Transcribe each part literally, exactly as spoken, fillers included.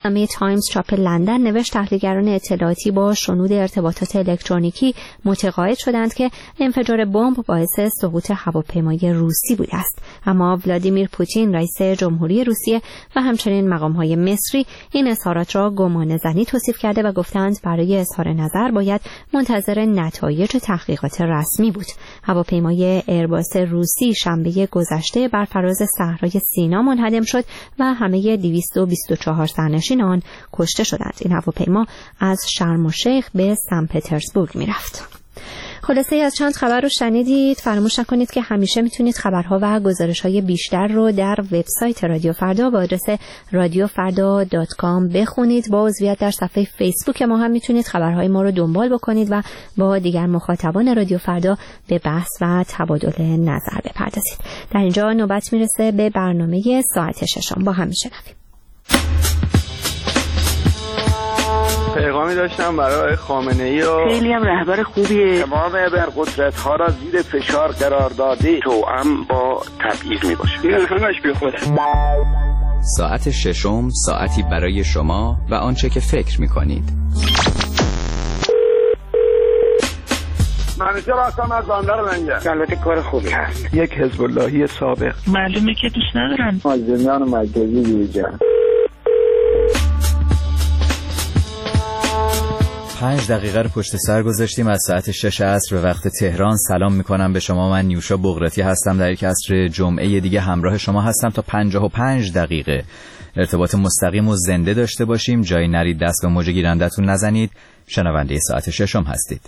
روزنامه تایمز چاپ لندن نوشت تحلیلگران اطلاعاتی با شنود ارتباطات الکترونیکی متقاعد شدند که انفجار بمب باعث سقوط هواپیمای روسی بوده است. اما ولادیمیر پوتین رئیس جمهوری روسیه و همچنین مقام‌های مصری این اظهارات را گمانه‌زنی توصیف کرده و گفتند برای اظهار نظر باید منتظر نتایج تحقیقات رسمی بود. هواپیمای ایرباس روسی شنبه گذشته بر فراز صحرای سینا منهدم شد و همه دویست و بیست و چهار سرنشین آن کشته شدند. این هواپیما از شرم الشیخ به سن پترزبورگ میرفت. خلاصه از چند خبر رو شنیدید. فراموش نکنید که همیشه میتونید خبرها و گزارش‌های بیشتر رو در وبسایت رادیو فردا با آدرس رادیو فردا دات کام بخونید. با عضویت در صفحه فیسبوک ما هم میتونید خبرهای ما رو دنبال بکنید و با دیگر مخاطبان رادیو فردا به بحث و تبادل نظر بپردازید. در اینجا نوبت میرسه به برنامه ساعت ششم. با هم میشنویم. پیغامی داشتم برای خامنه‌ای و خیلی هم رهبر خوبیه. تمام ابرقدرت‌ها را زیر فشار قرار داده توأم با تبعیض میباشه. این همش بی خوده. ساعت ششم، ساعتی برای شما و آنچه که فکر میکنید. منیجر هستم از بندر لنگر. البته کار خوبی هست. یک حزب اللهی سابق. معلومه که دوست ندارن. مازندران مرکزی دیجا. پنج دقیقه رو پشت سر گذاشتیم از ساعت شش عصر به وقت تهران. سلام میکنم به شما. من نیوشا بغراتی هستم. در یک عصر جمعه دیگه همراه شما هستم تا پنجاه و پنج دقیقه ارتباط مستقیم و زنده داشته باشیم. جایی نرید، دست به موج گیرندتون نزنید. شنونده ساعت ششم هستید.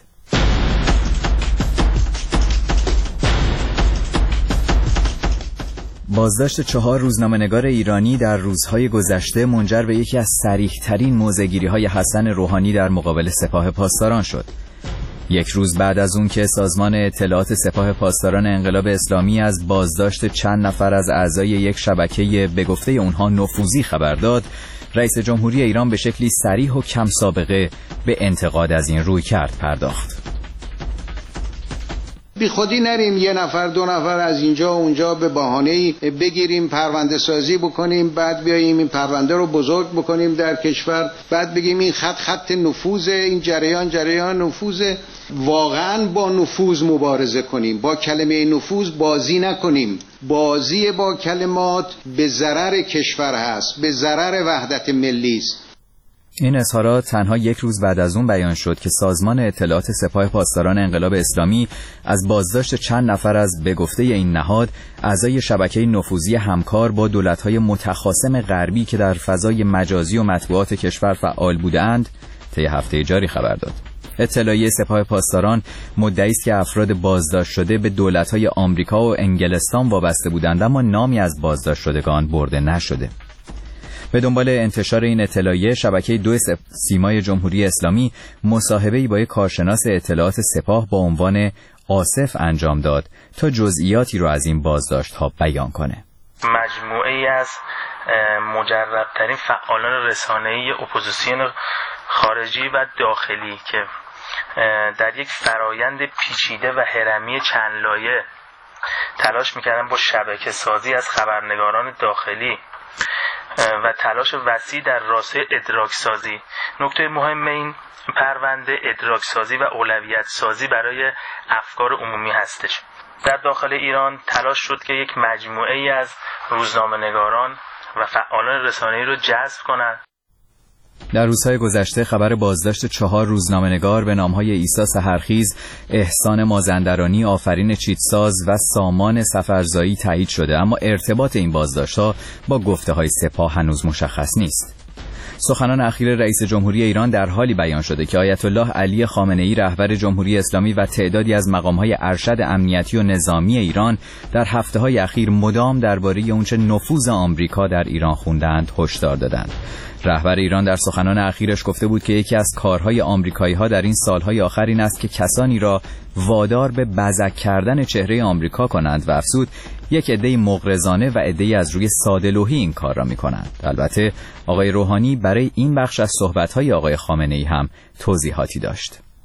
بازداشت چهار روزنامه‌نگار ایرانی در روزهای گذشته منجر به یکی از صریح‌ترین موضع‌گیری‌های حسن روحانی در مقابل سپاه پاسداران شد. یک روز بعد از اون که سازمان اطلاعات سپاه پاسداران انقلاب اسلامی از بازداشت چند نفر از اعضای یک شبکه به گفته اونها نفوذی خبر داد، رئیس جمهوری ایران به شکلی صریح و کم سابقه به انتقاد از این رویکرد پرداخت. بی خودی نریم یه نفر دو نفر از اینجا و اونجا به بهانه‌ای بگیریم پرونده سازی بکنیم، بعد بیاییم این پرونده رو بزرگ بکنیم در کشور، بعد بگیم این خط خط نفوذ، این جریان جریان نفوذ. واقعا با نفوذ مبارزه کنیم، با کلمه نفوذ بازی نکنیم. بازی با کلمات به ضرر کشور هست، به ضرر وحدت ملی است. این اظهارات تنها یک روز بعد از اون بیان شد که سازمان اطلاعات سپاه پاسداران انقلاب اسلامی از بازداشت چند نفر از به گفته این نهاد اعضای شبکه نفوذی همکار با دولت‌های متخاصم غربی که در فضای مجازی و مطبوعات کشور فعال بودند طی هفته جاری خبر داد. اطلاعیه سپاه پاسداران مدعی است که افراد بازداشت شده به دولت‌های آمریکا و انگلستان وابسته بودند، اما نامی از بازداشت شدگان برده نشده. به دنبال انتشار این اطلاعیه شبکه دو سیمای جمهوری اسلامی مصاحبه‌ای با یک کارشناس اطلاعات سپاه با عنوان آصف انجام داد تا جزئیاتی رو از این بازداشت‌ها بیان کنه. مجموعه‌ای از مجرب‌ترین فعالان رسانه‌ای اپوزیسیون خارجی و داخلی که در یک فرایند پیچیده و هرمی چند لایه تلاش می‌کردن با شبکه سازی از خبرنگاران داخلی و تلاش وسیع در راسته ادراک سازی. نکته مهم این پرونده ادراک سازی و اولویت سازی برای افکار عمومی هستش. در داخل ایران تلاش شد که یک مجموعه ای از روزنامه‌نگاران و فعالان رسانه‌ای رو جذب کنند. در روزهای گذشته خبر بازداشت چهار روزنامه‌نگار به نام‌های عیسی سحرخیز، احسان مازندرانی، آفرین چیتساز و سامان سفرزایی تایید شده، اما ارتباط این بازداشت‌ها با گفته‌های سپاه هنوز مشخص نیست. سخنان اخیر رئیس جمهوری ایران در حالی بیان شده که آیت الله علی خامنه‌ای رهبر جمهوری اسلامی و تعدادی از مقام‌های ارشد امنیتی و نظامی ایران در هفته‌های اخیر مدام درباره اونچه نفوذ آمریکا در ایران خوندند هشدار دادند. رهبر ایران در سخنان اخیرش گفته بود که یکی از کارهای آمریکایی‌ها در این سالهای آخر این است که کسانی را وادار به بزک کردن چهره آمریکا کنند و افزود یک عده مغرضانه و عده از روی ساده‌لوحی این کار را می‌کنند. البته آقای روحانی برای این بخش از صحبت‌های آقای خامنه‌ای هم توضیحاتی داشت.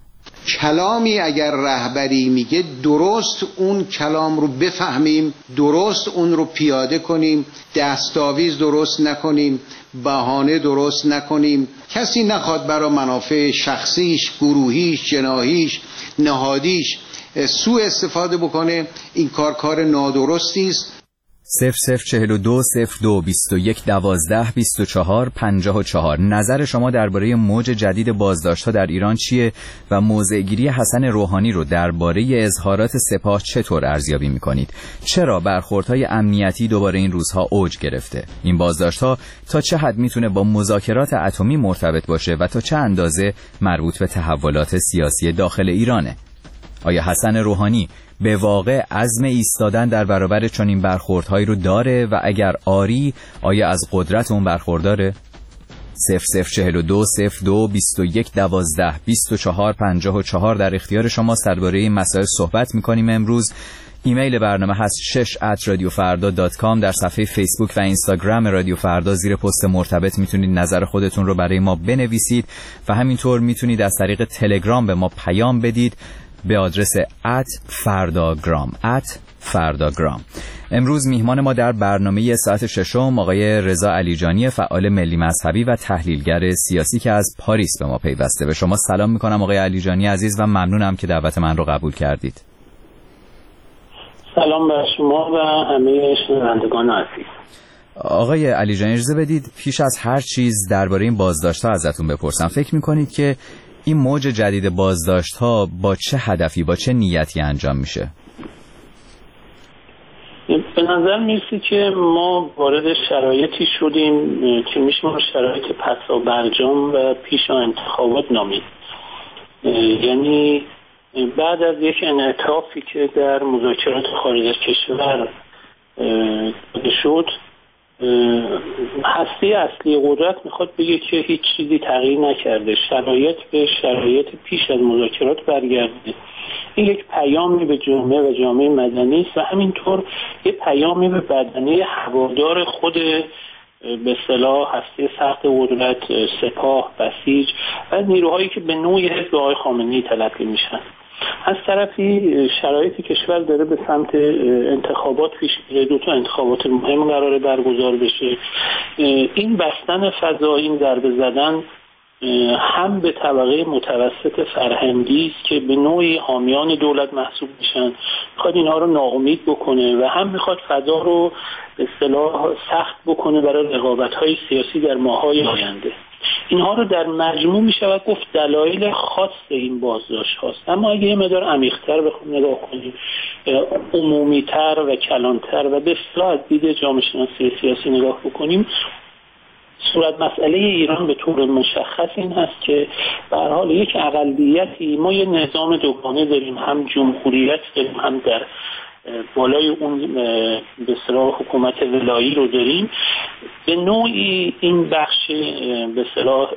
کلامی اگر رهبری میگه درست اون کلام رو بفهمیم، درست اون رو پیاده کنیم، دستاویز درست نکنیم، بهانه درست نکنیم. کسی نخواد برای منافع شخصیش، گروهیش، جناحیش، نهادیش سوء استفاده بکنه. این کار کار نادرستی است. صفر صفر چهل و دو صفر دو بیست و یک دوازده بیست و چهار پنجاه و چهار. نظر شما درباره موج جدید بازداشت‌ها در ایران چیه و موضع‌گیری حسن روحانی رو درباره اظهارات سپاه چطور ارزیابی می‌کنید؟ چرا برخوردهای امنیتی دوباره این روزها اوج گرفته؟ این بازداشت‌ها تا چه حد میتونه با مذاکرات اتمی مرتبط باشه و تا چه اندازه مربوط به تحولات سیاسی داخل ایرانه؟ آیا حسن روحانی به واقع عزم ایستادن در برابر چنین برخوردهایی رو داره و اگر آری آیا از قدرت اون برخورداره؟ صفر صفر چهل و دو صفر دو بیست و یک دوازده بیست و چهار پنجاه و چهار در اختیار شماست. درباره این مسائل صحبت می‌کنیم امروز. ایمیل برنامه هست شش ات رادیو فردا دات کام. در صفحه فیسبوک و اینستاگرام رادیو فردا زیر پست مرتبط میتونید نظر خودتون رو برای ما بنویسید و همینطور میتونید از طریق تلگرام به ما پیام بدید به آدرس ات فرداگرام ات فرداگرام. امروز میهمان ما در برنامه ساعت ششم آقای رضا علیجانی، فعال ملی مذهبی و تحلیلگر سیاسی که از پاریس به ما پیوسته. به شما سلام میکنم آقای علیجانی عزیز و ممنونم که دعوت من رو قبول کردید. سلام بر شما و همه شنوندگان عزیز. آقای علیجانی اجازه بدید پیش از هر چیز درباره این بازداشت‌ها ازتون بپرسم. فکر میکنید که این موج جدید بازداشت‌ها با چه هدفی، با چه نیتی انجام میشه؟ به نظر میرسه که ما وارد شرایطی شدیم که میشه شرایط پسا برجام و پیش انتخابات نامید. یعنی بعد از یک انعطافی که در مذاکرات خارج از کشور شد، هسته اصلی قدرت میخواد بگه که هیچ چیزی تغییر نکرده، شرایط به شرایط پیش از مذاکرات برگرده. این یک پیامی به جامعه و جامعه مدنی است و همینطور یک پیامی به بدنه هوادار خود به اصطلاح هسته سخت قدرت، سپاه، بسیج و نیروهایی که به نوعی حزب آقای خامنه‌ای تلقی میشن. از طرفی شرایط کشور داره به سمت انتخابات پیش میره، دو تا انتخابات مهم قراره برگزار بشه. این بستن فضا، این ضربه زدن هم به طبقه متوسط فرهنگی است که به نوعی حامیان دولت محسوب میشن، میخواد اینها رو ناامید بکنه و هم میخواد فضا رو به اصطلاح سخت بکنه برای رقابت‌های سیاسی در ماه‌های آینده. اینها رو در مجموع می شود گفت دلایل خاص این بازداشت هاست. اما اگه یه مقدار عمیق‌تر بخوام نگاه کنیم، عمومی‌تر و کلان‌تر و به اصطلاح از دید جامعه شناسی سیاسی نگاه بکنیم، صورت مسئله ایران به طور مشخص این هست که به هر حال یک اقلیتی، ما یه نظام دوگانه داریم، هم جمهوریت داریم هم در بالای اون به اصطلاح حکومت ولایی رو داریم. به نوعی این بخش به اصطلاح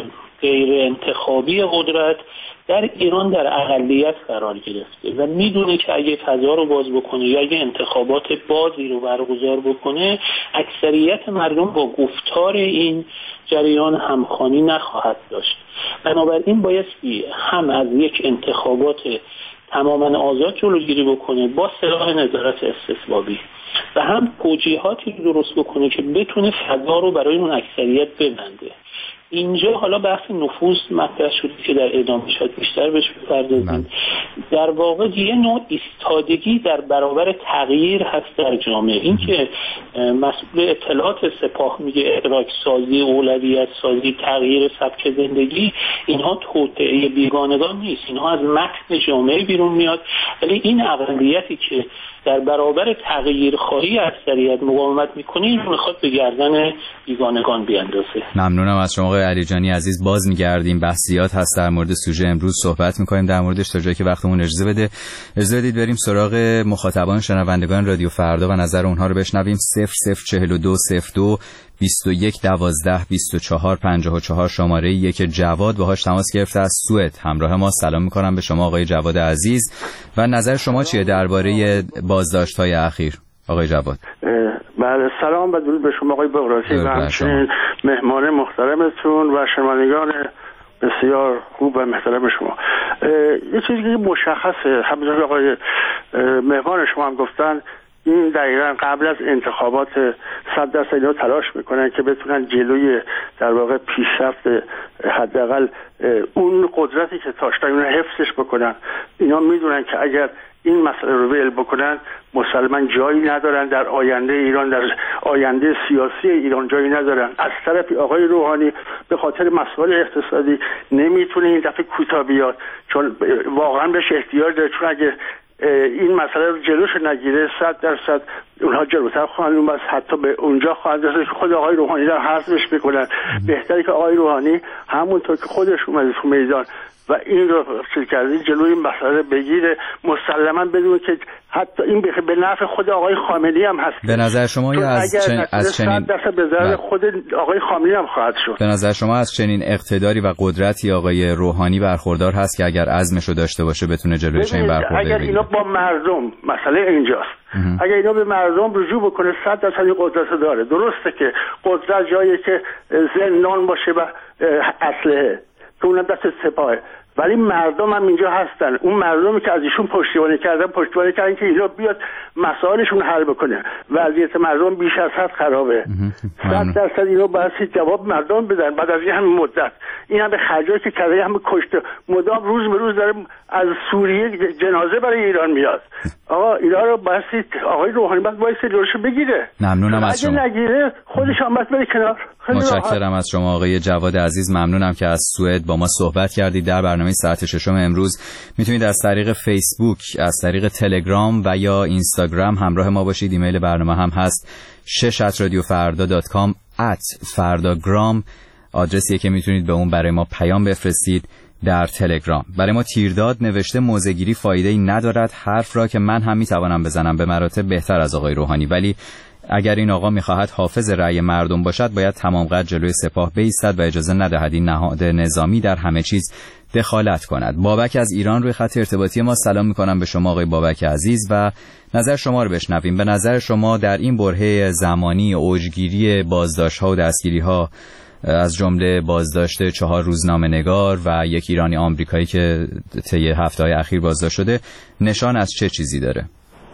غیر انتخابی قدرت در ایران در اقلیت قرار گرفته و میدونه که اگه فضا رو باز بکنه یا اگه انتخابات بازی رو برگزار بکنه، اکثریت مردم با گفتار این جریان همخوانی نخواهد داشت. بنابراین بایستی هم از یک انتخابات تماما آزاد جلوگیری بکنه با سلاح نظارت استثبابی و هم توجیهاتی رو درست بکنه که بتونه فضا رو برای اون اکثریت ببنده. اینجا حالا بحث نفوذ مطرح شده که در ادامه شاید بیشتر بهش بپردازیم. در واقع یه نوع ایستادگی در برابر تغییر هست در جامعه. این که مسئول اطلاعات سپاه میگه ادراک سازی، اولویت سازی، تغییر سبک زندگی، اینها توطئه بیگانگان نیست، اینها از متن جامعه بیرون میاد. ولی این اقلیتی که در برابر تغییر خواهی اکثریت مقاومت میکنه، این رو میخواد به گردن بیگانگان بیاندازه. ممنونم از شما آقای علیجانی عزیز. باز میگردیم، بحثیات هست در مورد سوژه امروز صحبت میکنیم در موردش تا جایی که وقتمون اجازه بده. اجازه بدید بریم سراغ مخاطبان شنوندگان رادیو فردا و نظر اونها رو بشنویم. صفر صفر چهل و دو صفر دو بیست و یک دوازده بیست و چهار پنجاه و چهار شماره یک جواد باهاش تماس گرفته از سوئد همراه ما. سلام میکنم به شما آقای جواد عزیز و نظر شما چیه درباره بازداشت‌های اخیر آقای جواد؟ بله، سلام و درود به شما آقای بغراسی و همچنین مهمان محترمتون و شنوندگان بسیار خوب و محترم شما. یه چیزی که مشخصه، همونطور آقای مهمان شما هم گفتن، این دقیقا قبل از انتخابات صد درصد اینا تلاش میکنن که بتونن جلوی در واقع پیشرفت حداقل اون قدرتی که داشتن اون حفظش بکنن. اینا میدونن که اگر این مسئله رو ول بکنن مسلماً جایی ندارن در آینده ایران، در آینده سیاسی ایران جایی ندارن. از طرف آقای روحانی به خاطر مسائل اقتصادی نمیتونه این دفعه کوتاه بیاد، چون واقعا بهش احتیاج داره، چون اگه این مسئله رو جلوش نگیره صد درصد اونها جلوتر خواهند اومد، حتی به اونجا خواهند رسید که خود آقای روحانی رو حذفش میکنن. بهتره که آقای روحانی همونطور که خودش اومده تو میدان و این رو چیز کرده جلوی این مسئله بگیره، مسلما بدون که حتی این به نفع خود آقای خامنه‌ای هم هست. به نظر شما یا از چن... از چنین درصد به ضرر خود آقای خامنه‌ای هم خواهد شد. به نظر شما از چنین اقتداری و قدرتی آقای روحانی برخوردار هست که اگر عزمشو داشته باشه بتونه جلوی چنین برخوردی بگیره؟ اگر اینا با مردم، مسئله اینجاست، اگر اینا به مردم رجوع بکنه صد درصد این قدرت داره. درسته که قدرت جایی که زندان باشه و اسلحه که اونم دست سپاهه، ولی مردم هم اینجا هستن. اون مردمی که از ایشون پشتیبانی کردن پشتیبانی کردن که اینا بیاد مسائلشون حل بکنه. وضعیت مردم بیش از حد خرابه. صد درصد اینا باید جواب مردم بدن. بعد از این همین مدت این هم به خرجایی که کرده هم کشته مدام روز به روز داره از سوریه جنازه برای ایران میاد. آقا اینا رو باید آقای روحانی باید باید جلوشو بگیره. ممنونم از شما. اگه نگیره خودش هم باید بره کنار. متشکرم از شما آقای جواد عزیز. ممنونم که از سوئد با ما صحبت کردید. در برنامه ساعت ششم امروز میتونید از طریق فیسبوک، از طریق تلگرام و یا اینستاگرام همراه ما باشید. ایمیل برنامه هم هست شش ات رادیو فردا دات کام ات فرداگرام، آدرسیه که میتونید به اون برای ما پیام بفرستید. در تلگرام برای ما تیرداد نوشته موضع‌گیری فایده‌ای ندارد، حرف را که من هم میتوانم بزنم به مراتب بهتر از آقای روحانی، ولی اگر این آقا میخواهد حافظ رأی مردم باشد باید تمام قد جلوی سپاه بایستد و اجازه ندهد این نهاد نظامی در همه چیز دخالت کند. بابک از ایران روی خط ارتباطی ما. سلام میکنم به شما آقای بابک عزیز و نظر شما رو بشنویم. به نظر شما در این برهه زمانی اوجگیری بازداشت‌ها و دستگیری‌ها از جمله بازداشت چهار روزنامه‌نگار و یک ایرانی آمریکایی که طی هفته‌های اخیر بازداشت شده نشان از چه چیزی داره؟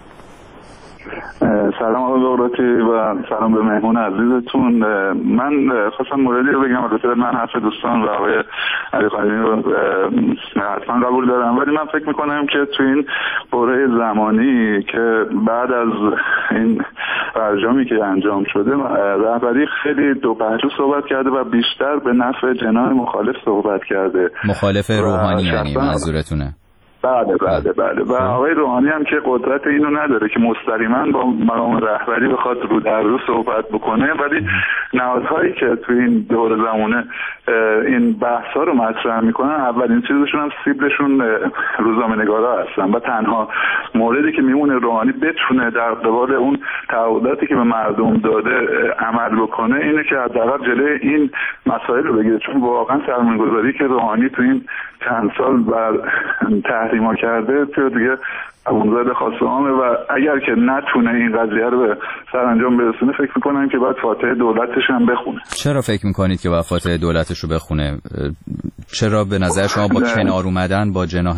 سلام آقای بغراتی و سلام به مهمون عزیزتون. من خواستم موردی رو بگم، البته من حرف دوستان و آقای علی خانمی رو حتما قبول دارم، ولی من فکر میکنم که تو این دوره زمانی که بعد از این برجامی که انجام شده رهبری خیلی دو پهلو صحبت کرده و بیشتر به نفع جناح مخالف صحبت کرده. مخالف روحانی یعنی منظورتونه؟ بله بله بله و آقای روحانی هم که قدرت اینو نداره که مستقیما با مقام رهبری بخواد رو در رو صحبت بکنه، ولی نهادهایی که تو این دور زمانه این بحثا رو مطرح میکنن اولین چیزشون هم سیبلشون روزنامه‌نگارا هستن و تنها موردی که میمونه روحانی بتونه در قبال اون تعهداتی که به مردم داده عمل بکنه اینه که حداقل جلوی این مسائل رو بگیره، چون واقعا سرمایه‌گذاری که روحانی تو این چند سال بر تحریما کرده تو دیگه ابوزاده خاصه‌امه و اگر که نتونه این قضیه رو به سرانجام برسونه فکر می‌کنم که باید فاتحه دولتش هم بخونه. چرا فکر می‌کنید که باید فاتحه دولتش رو بخونه؟ چرا به نظر شما با کنار اومدن با جناح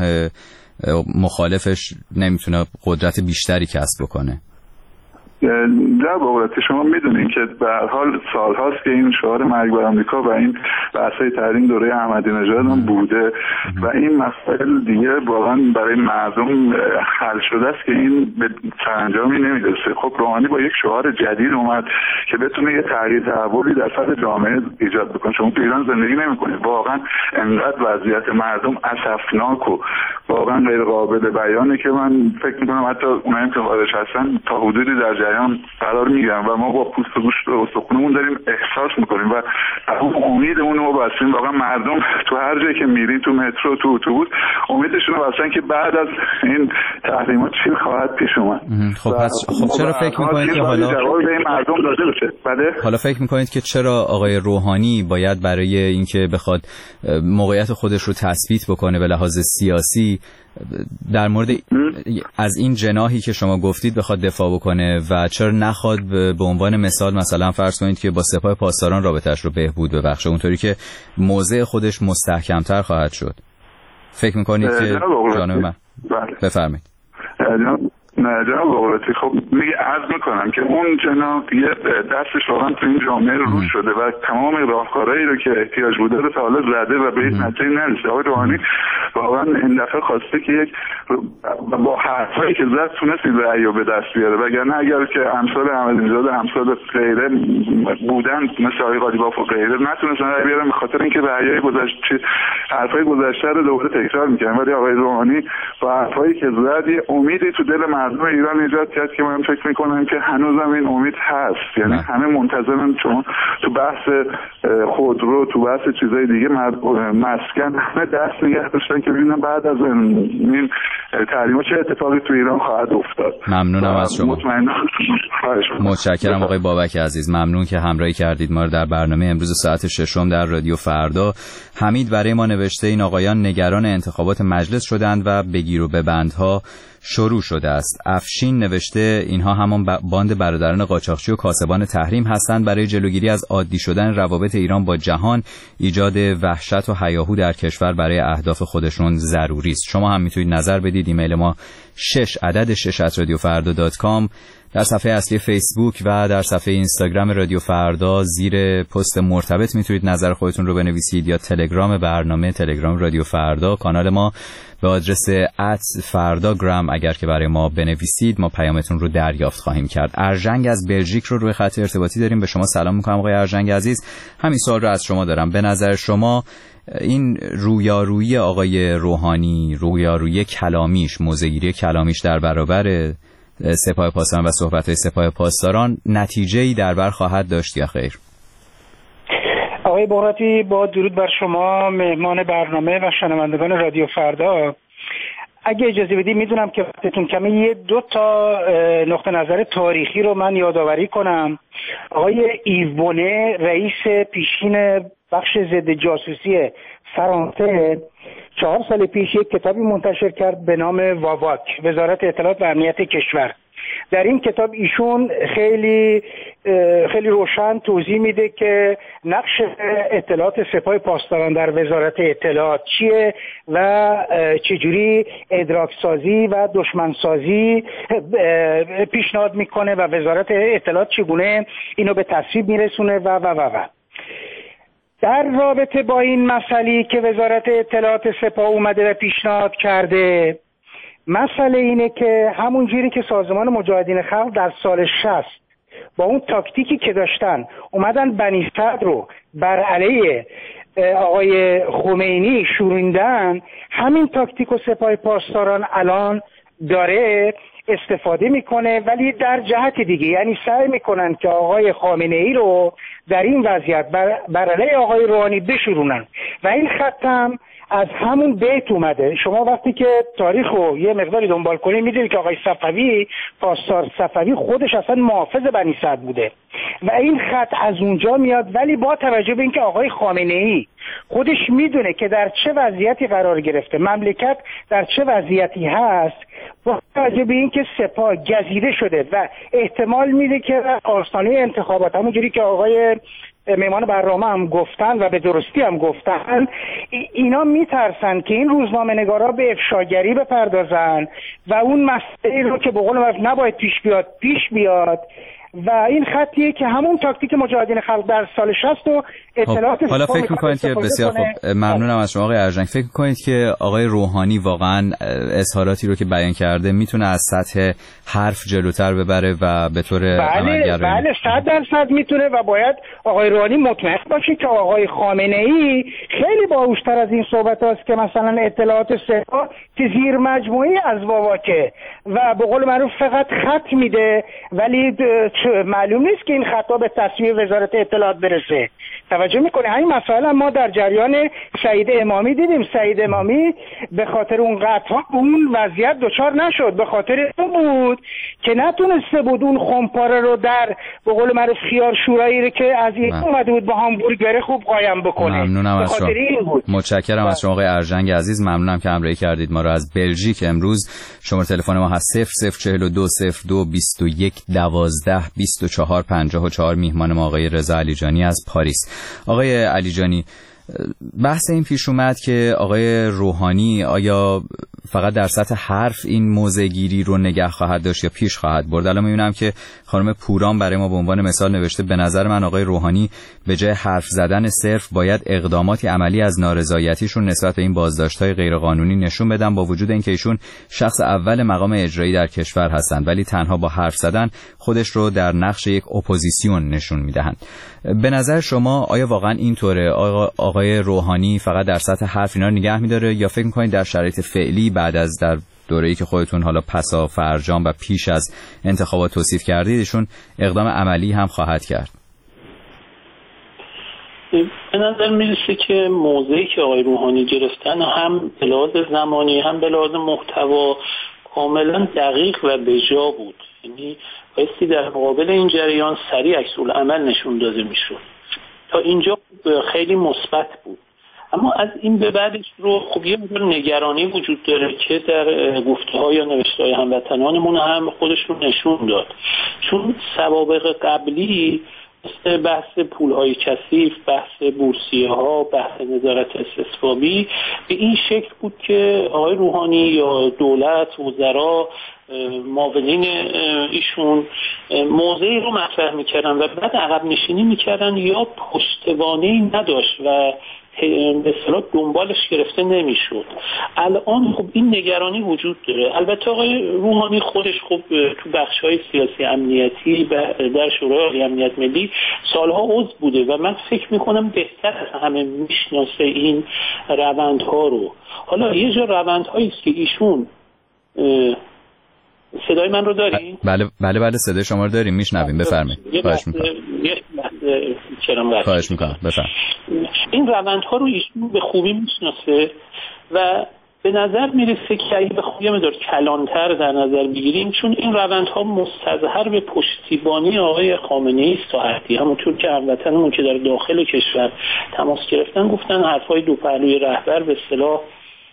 مخالفش نمیتونه قدرت بیشتری کسب بکنه؟ در واقعیت شما میدونین که به هر حال سالهاست که این شعار مرگ بر آمریکا و این بحث‌های تحریم دوره احمدی نژاد هم بوده و این مسائل دیگه واقعا برای مردم حل شده است که این به سرانجامی نمیرسه. خب روحانی با یک شعار جدید اومد که بتونه یه تغییر تحولی در سطح جامعه ایجاد بکنه. شما تو ایران زندگی نمی‌کنید، واقعا انقدر وضعیت مردم اسفناک و واقعا غیر قابل بیانه که من فکر می‌کنم حتی اونایی که خارج هستن تا حدودی در جریان قرار میگیرن و ما با پوست و گوشت و استخونمون داریم احساس میکنیم و اون امیدمون رو بستیم. واقعا مردم تو هر جایی که میرین، تو مترو، تو اتوبوس، امیدشون رو بستن که بعد از این تحریمات چی خواهد پیش اومد. خب پس خب چرا فکر میکنید که حالا جواب به مردم داده بشه؟ بله حالا فکر میکنید که چرا آقای روحانی باید برای اینکه بخواد موقعیت خودش رو تثبیت بکنه به لحاظ سیاسی ولی در مورد از این جناحی که شما گفتید بخواد دفاع بکنه و چرا نخواد به عنوان مثال مثلا فرض کنید که با سپاه پاسداران رابطه‌اش رو بهبود ببخشه، اونطوری که موضع خودش مستحکم‌تر خواهد شد. فکر می‌کنید که جانب من بفرمایید. نه جناب آقایتی، خب میگه عرض میکنم که اون جناب یه دستش واقعا تو این جامعه روش شده و تمام راهکارهایی رو که احتیاج بوده رو تا حالا زده و به این نتیجه نرسیده. آقای روحانی واقعا این دفعه خواسته که یک با حرفایی که زد تونست این رأی رو به دست بیاره، وگرنه اگر که امثال احمدی‌نژاد و امثال غیره بودن مثل آقای قالیباف و غیره نتونستن رأی بیارن به خاطر اینکه رأیای گذشته حرفای گذشته رو دوباره تکرار میکنن. ولی آقای روحانی با حرفایی که زد یه امیدی تو دل مردم ایران ایجاد کرد که من فکر میکنم که هنوزم این امید هست. یعنی نه. همه منتظرن چون تو بحث خودرو، تو بحث چیزای دیگه مسکن همه دست نگه داشتن که ببینن بعد از این تحریما چه اتفاقی تو ایران خواهد افتاد. ممنونم از شما. متشکرم آقای بابک عزیز، ممنون که همراهی کردید ما رو در برنامه امروز ساعت ششم در رادیو فردا. حمید برای ما نوشته این آقایان نگران انتخابات مجلس شدند و بگیر و ببندها شروع شده است. افشین نوشته اینها همان باند برادران قاچاقچی و کاسبان تحریم هستند. برای جلوگیری از عادی شدن روابط ایران با جهان ایجاد وحشت و هیاهو در کشور برای اهداف خودشون ضروری است. شما هم میتونید نظر بدید. ایمیل ما شش عدد شش ات رادیو فردا دات کام، در صفحه اصلی فیسبوک و در صفحه اینستاگرام رادیو فردا زیر پست مرتبط میتونید نظر خودتون رو بنویسید، یا تلگرام برنامه تلگرام رادیو فردا، کانال ما به آدرس ات فرداگرام اگر که برای ما بنویسید ما پیامتون رو دریافت خواهیم کرد. ارژنگ از بلژیک رو روی خط ارتباطی داریم. به شما سلام میکنم آقای ارژنگ عزیز. همین سوال رو از شما دارم. به نظر شما این رویارویی آقای روحانی، رویارویی کلامیش، موضع‌گیری کلامیش در برابر سپاه پاسداران و صحبت‌های سپاه پاسداران نتیجه‌ای در بر خواهد داشت یا خیر؟ آقای بغراتی، با درود بر شما، مهمان برنامه و شنوندگان رادیو فردا. اگه اجازه بدید میدونم که وقتتون کمی، یه دو تا نقطه نظر تاریخی رو من یادآوری کنم. آقای ایو بونه، رئیس پیشین بخش ضد جاسوسی فرانسه، چهار سال پیش یک کتابی منتشر کرد به نام واواک، وزارت اطلاعات و امنیت کشور. در این کتاب ایشون خیلی خیلی روشن توضیح میده که نقش اطلاعات سپاه پاسداران در وزارت اطلاعات چیه و چجوری ادراک سازی و دشمن سازی پیشنهاد میکنه و وزارت اطلاعات چگونه اینو به تصویب میرسونه و و و و در رابطه با این مسئله که وزارت اطلاعات سپاه اومده و پیشنهاد کرده، مسئله اینه که همون جوری که سازمان مجاهدین خلق در سال شصت با اون تاکتیکی که داشتن اومدن بنی صدر رو بر علیه آقای خمینی شوریندن، همین تاکتیک و سپاه پاسداران الان داره استفاده میکنه، ولی در جهت دیگه، یعنی سعی میکنن که آقای خامنه ای رو در این وضعیت بر, بر علیه آقای روحانی بشورونن و این خط هم از همون بیت اومده. شما وقتی که تاریخ رو یه مقداری دنبال کنید میدونید که آقای صفوی، پاسدار صفوی خودش اصلا محافظ بنی صدر بوده و این خط از اونجا میاد. ولی با توجه به اینکه آقای خامنه ای خودش میدونه که در چه وضعیتی قرار گرفته، مملکت در چه وضعیتی هست، با توجه به اینکه سپاه گزیده شده و احتمال میده که آستانه انتخابات، همونجوری که آقای مهمان برنامه هم گفتن و به درستی هم گفتن، اینا میترسن که این روزنامه نگارا به افشاگری بپردازن و اون مسئله رو که به قول معروف نباید پیش بیاد پیش بیاد و این خطیه که همون تاکتیک مجاهدین خلق در سال شصت و اطلاعات حالا فکر می‌کنید که بسیار خوب، ممنونم از شما آقای ارژنگ. فکر می‌کنید که آقای روحانی واقعا اظهاراتی رو که بیان کرده میتونه از سطح حرف جلوتر ببره و به طور عملگرایی؟ بله بله صد درصد میتونه و باید آقای روحانی مطمئن باشه که آقای خامنه ای خیلی باهوش‌تر از این صحبت هاست که مثلا اطلاعات سپاه که زیر مجموعه از واواکه و به قول معروف فقط خط میده ولی معلوم نیست که این خطا به تصویب وزارت اطلاعات برسه. توجه میکنه این مسائل ما در جریان سعید امامی دیدیم. سعید امامی به خاطر اون قطعا اون وضعیت دچار نشد، به خاطر اون بود که نتونسته بود اون خمپاره رو در به قول معروف خیار شورایی رو که از این اومده بود با همبورگر خوب قایم بکنه. ممنونم از شما. متشکرم از شما آقای ارژنگ عزیز. ممنونم که همراهی کردید ما رو از بلژیک. امروز شماره تلفن ما هست صفر صفر چهل و دو صفر دو بیست و یک دوازده بیست و چهار پنجاه و چهار. میهمان ما آقای رضا علیجانی از پاریس. آقای علیجانی، بحث این پیش اومد که آقای روحانی آیا فقط در سطح حرف این موضع گیری رو نگه خواهد داشت یا پیش خواهد برد؟ الان میبینم که خانم پوران برای ما به عنوان مثال نوشته به نظر من آقای روحانی به جای حرف زدن صرف باید اقداماتی عملی از نارضایتیشون نسبت به این بازداشت‌های غیرقانونی نشون بدن، با وجود اینکه ایشون شخص اول مقام اجرایی در کشور هستند ولی تنها با حرف زدن خودش رو در نقش یک اپوزیسیون نشون میدهند. به نظر شما آیا واقعا اینطوره؟ آقای روحانی فقط در سطح حرف اینا رو نگه می‌داره یا فکر می‌کنید در شرایط فعلی بعد از در دوره‌ای که خودتون حالا پسا فرجام و پیش از انتخابات توصیف کردید ایشون اقدام عملی هم خواهد کرد؟ به نظر میرسه که موضعی که آقای روحانی گرفتن هم به لحاظ زمانی هم به لحاظ محتوا کاملا دقیق و بجا بود. یعنی بایستی در مقابل این جریان سریع عکس‌العمل نشون داده میشد. تا اینجا خیلی مثبت بود، اما از این به بعدش رو خب یه مقدار نگرانی وجود داره که در گفته‌ها یا نوشته‌های هموطنانمون هم خودش رو نشون داد، چون سوابق قبلی مثل بحث پول‌های کثیف، بحث بورسیه‌ها، بحث نظارت استصوابی به این شکل بود که آقای روحانی یا دولت، وزرا، معاونین ایشون موضعی رو مطرح میکردن و بعد عقب نشینی میکردن یا پشتوانه‌ای نداشت و به اصطلاح دنبالش گرفته نمیشد. الان خب این نگرانی وجود داره. البته آقای روحانی خودش خب تو بخش‌های سیاسی امنیتی در شورای امنیت ملی سالها عضو بوده و من فکر میکنم بهتر از همه میشناسه این روندها رو. حالا یه جا روندهایی است که ایشون صدای من رو دارین؟ بله بله بله صدای شما رو داریم، میشنویم، بفرمایید. خواهش می‌کنم. خواهش می‌کنم بفرمایید. این روندها رو ایشون به خوبی میشناسه و به نظر میرسه که اگه بخوایم یه مقدار کلانتر در نظر بگیریم، چون این روندها مستظهر به پشتیبانی آقای خامنه‌ای است تا حدی، همونطور که هموطنمون که در داخل کشور تماس گرفتن گفتن حرفای دو پهلوی رهبر به اصطلاح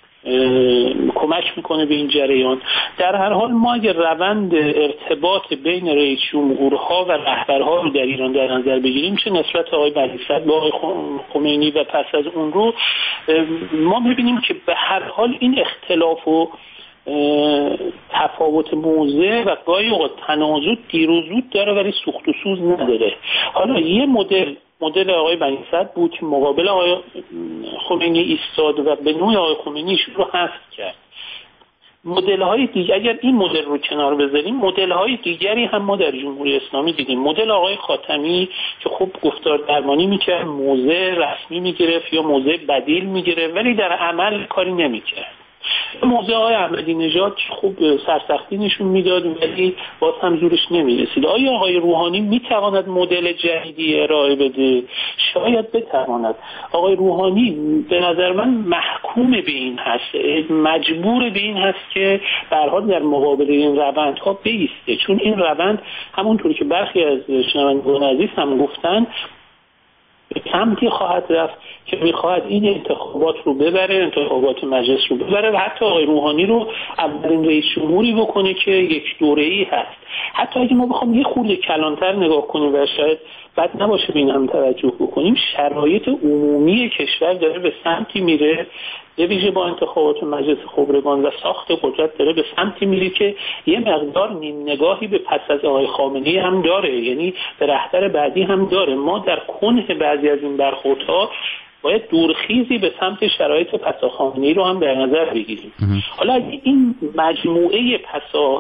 کمک میکنه به این جریان. در هر حال ما اگر روند ارتباط بین رئیس جمهورها و رهبرها رو در ایران در نظر بگیریم، چه نسبت آقای بعیسد با آقای خمینی و پس از اون رو، ما میبینیم که به هر حال این اختلاف و تفاوت موضع و گاهی اوقات تنازع دیر و زود داره ولی سوخت و سوز نداره. حالا یه مدل مدل آقای بنی‌صدر بود که مقابل آقای خمینی ایستاد و به نوع آقای خمینی رو حذف کرد. مدل‌های دیگر اگر این مدل رو کنار بذاریم، مدل‌های دیگری هم ما در جمهوری اسلامی دیدیم. مدل آقای خاتمی که خوب گفتار درمانی می‌کرد، موضع رسمی می‌گرفت یا موضع بدیل می‌گرفت ولی در عمل کاری نمی‌کرد. موضع آقای احمدی نژاد خوب سرسختی نشون میداد ولی باز هم زورش نمیرسید. آیا آقای روحانی میتواند مدل جدیدی ارائه بده؟ شاید بتواند. آقای روحانی به نظر من محکوم به این هست، مجبور به این هست که به هر حال در مقابل این روندها بایسته، چون این روند همونطور که برخی از شنوندگان عزیز هم گفتن به سمتی خواهد رفت که میخواهد این انتخابات رو ببره، انتخابات مجلس رو ببره و حتی آقای روحانی رو اولین رئیس جمهوری بکنه که یک دوره‌ای هست. حتی اگه ما بخوام یه خورده کلانتر نگاه کنیم و شاید بد نباشه به این هم توجه بکنیم، شرایط عمومی کشور داره به سمتی میره، به ویژه با انتخابات مجلس خبرگان و ساخت قدرت داره به سمتی میره که یه مقدار نیم نگاهی به پس از آقای خامنه‌ای هم داره، یعنی به رهبر بعدی هم داره. ما در کنه بعضی از این برخوردها باید دورخیزی به سمت شرایط پسا خامنه‌ای رو هم در نظر بگیریم. حالا این مجموعه پسا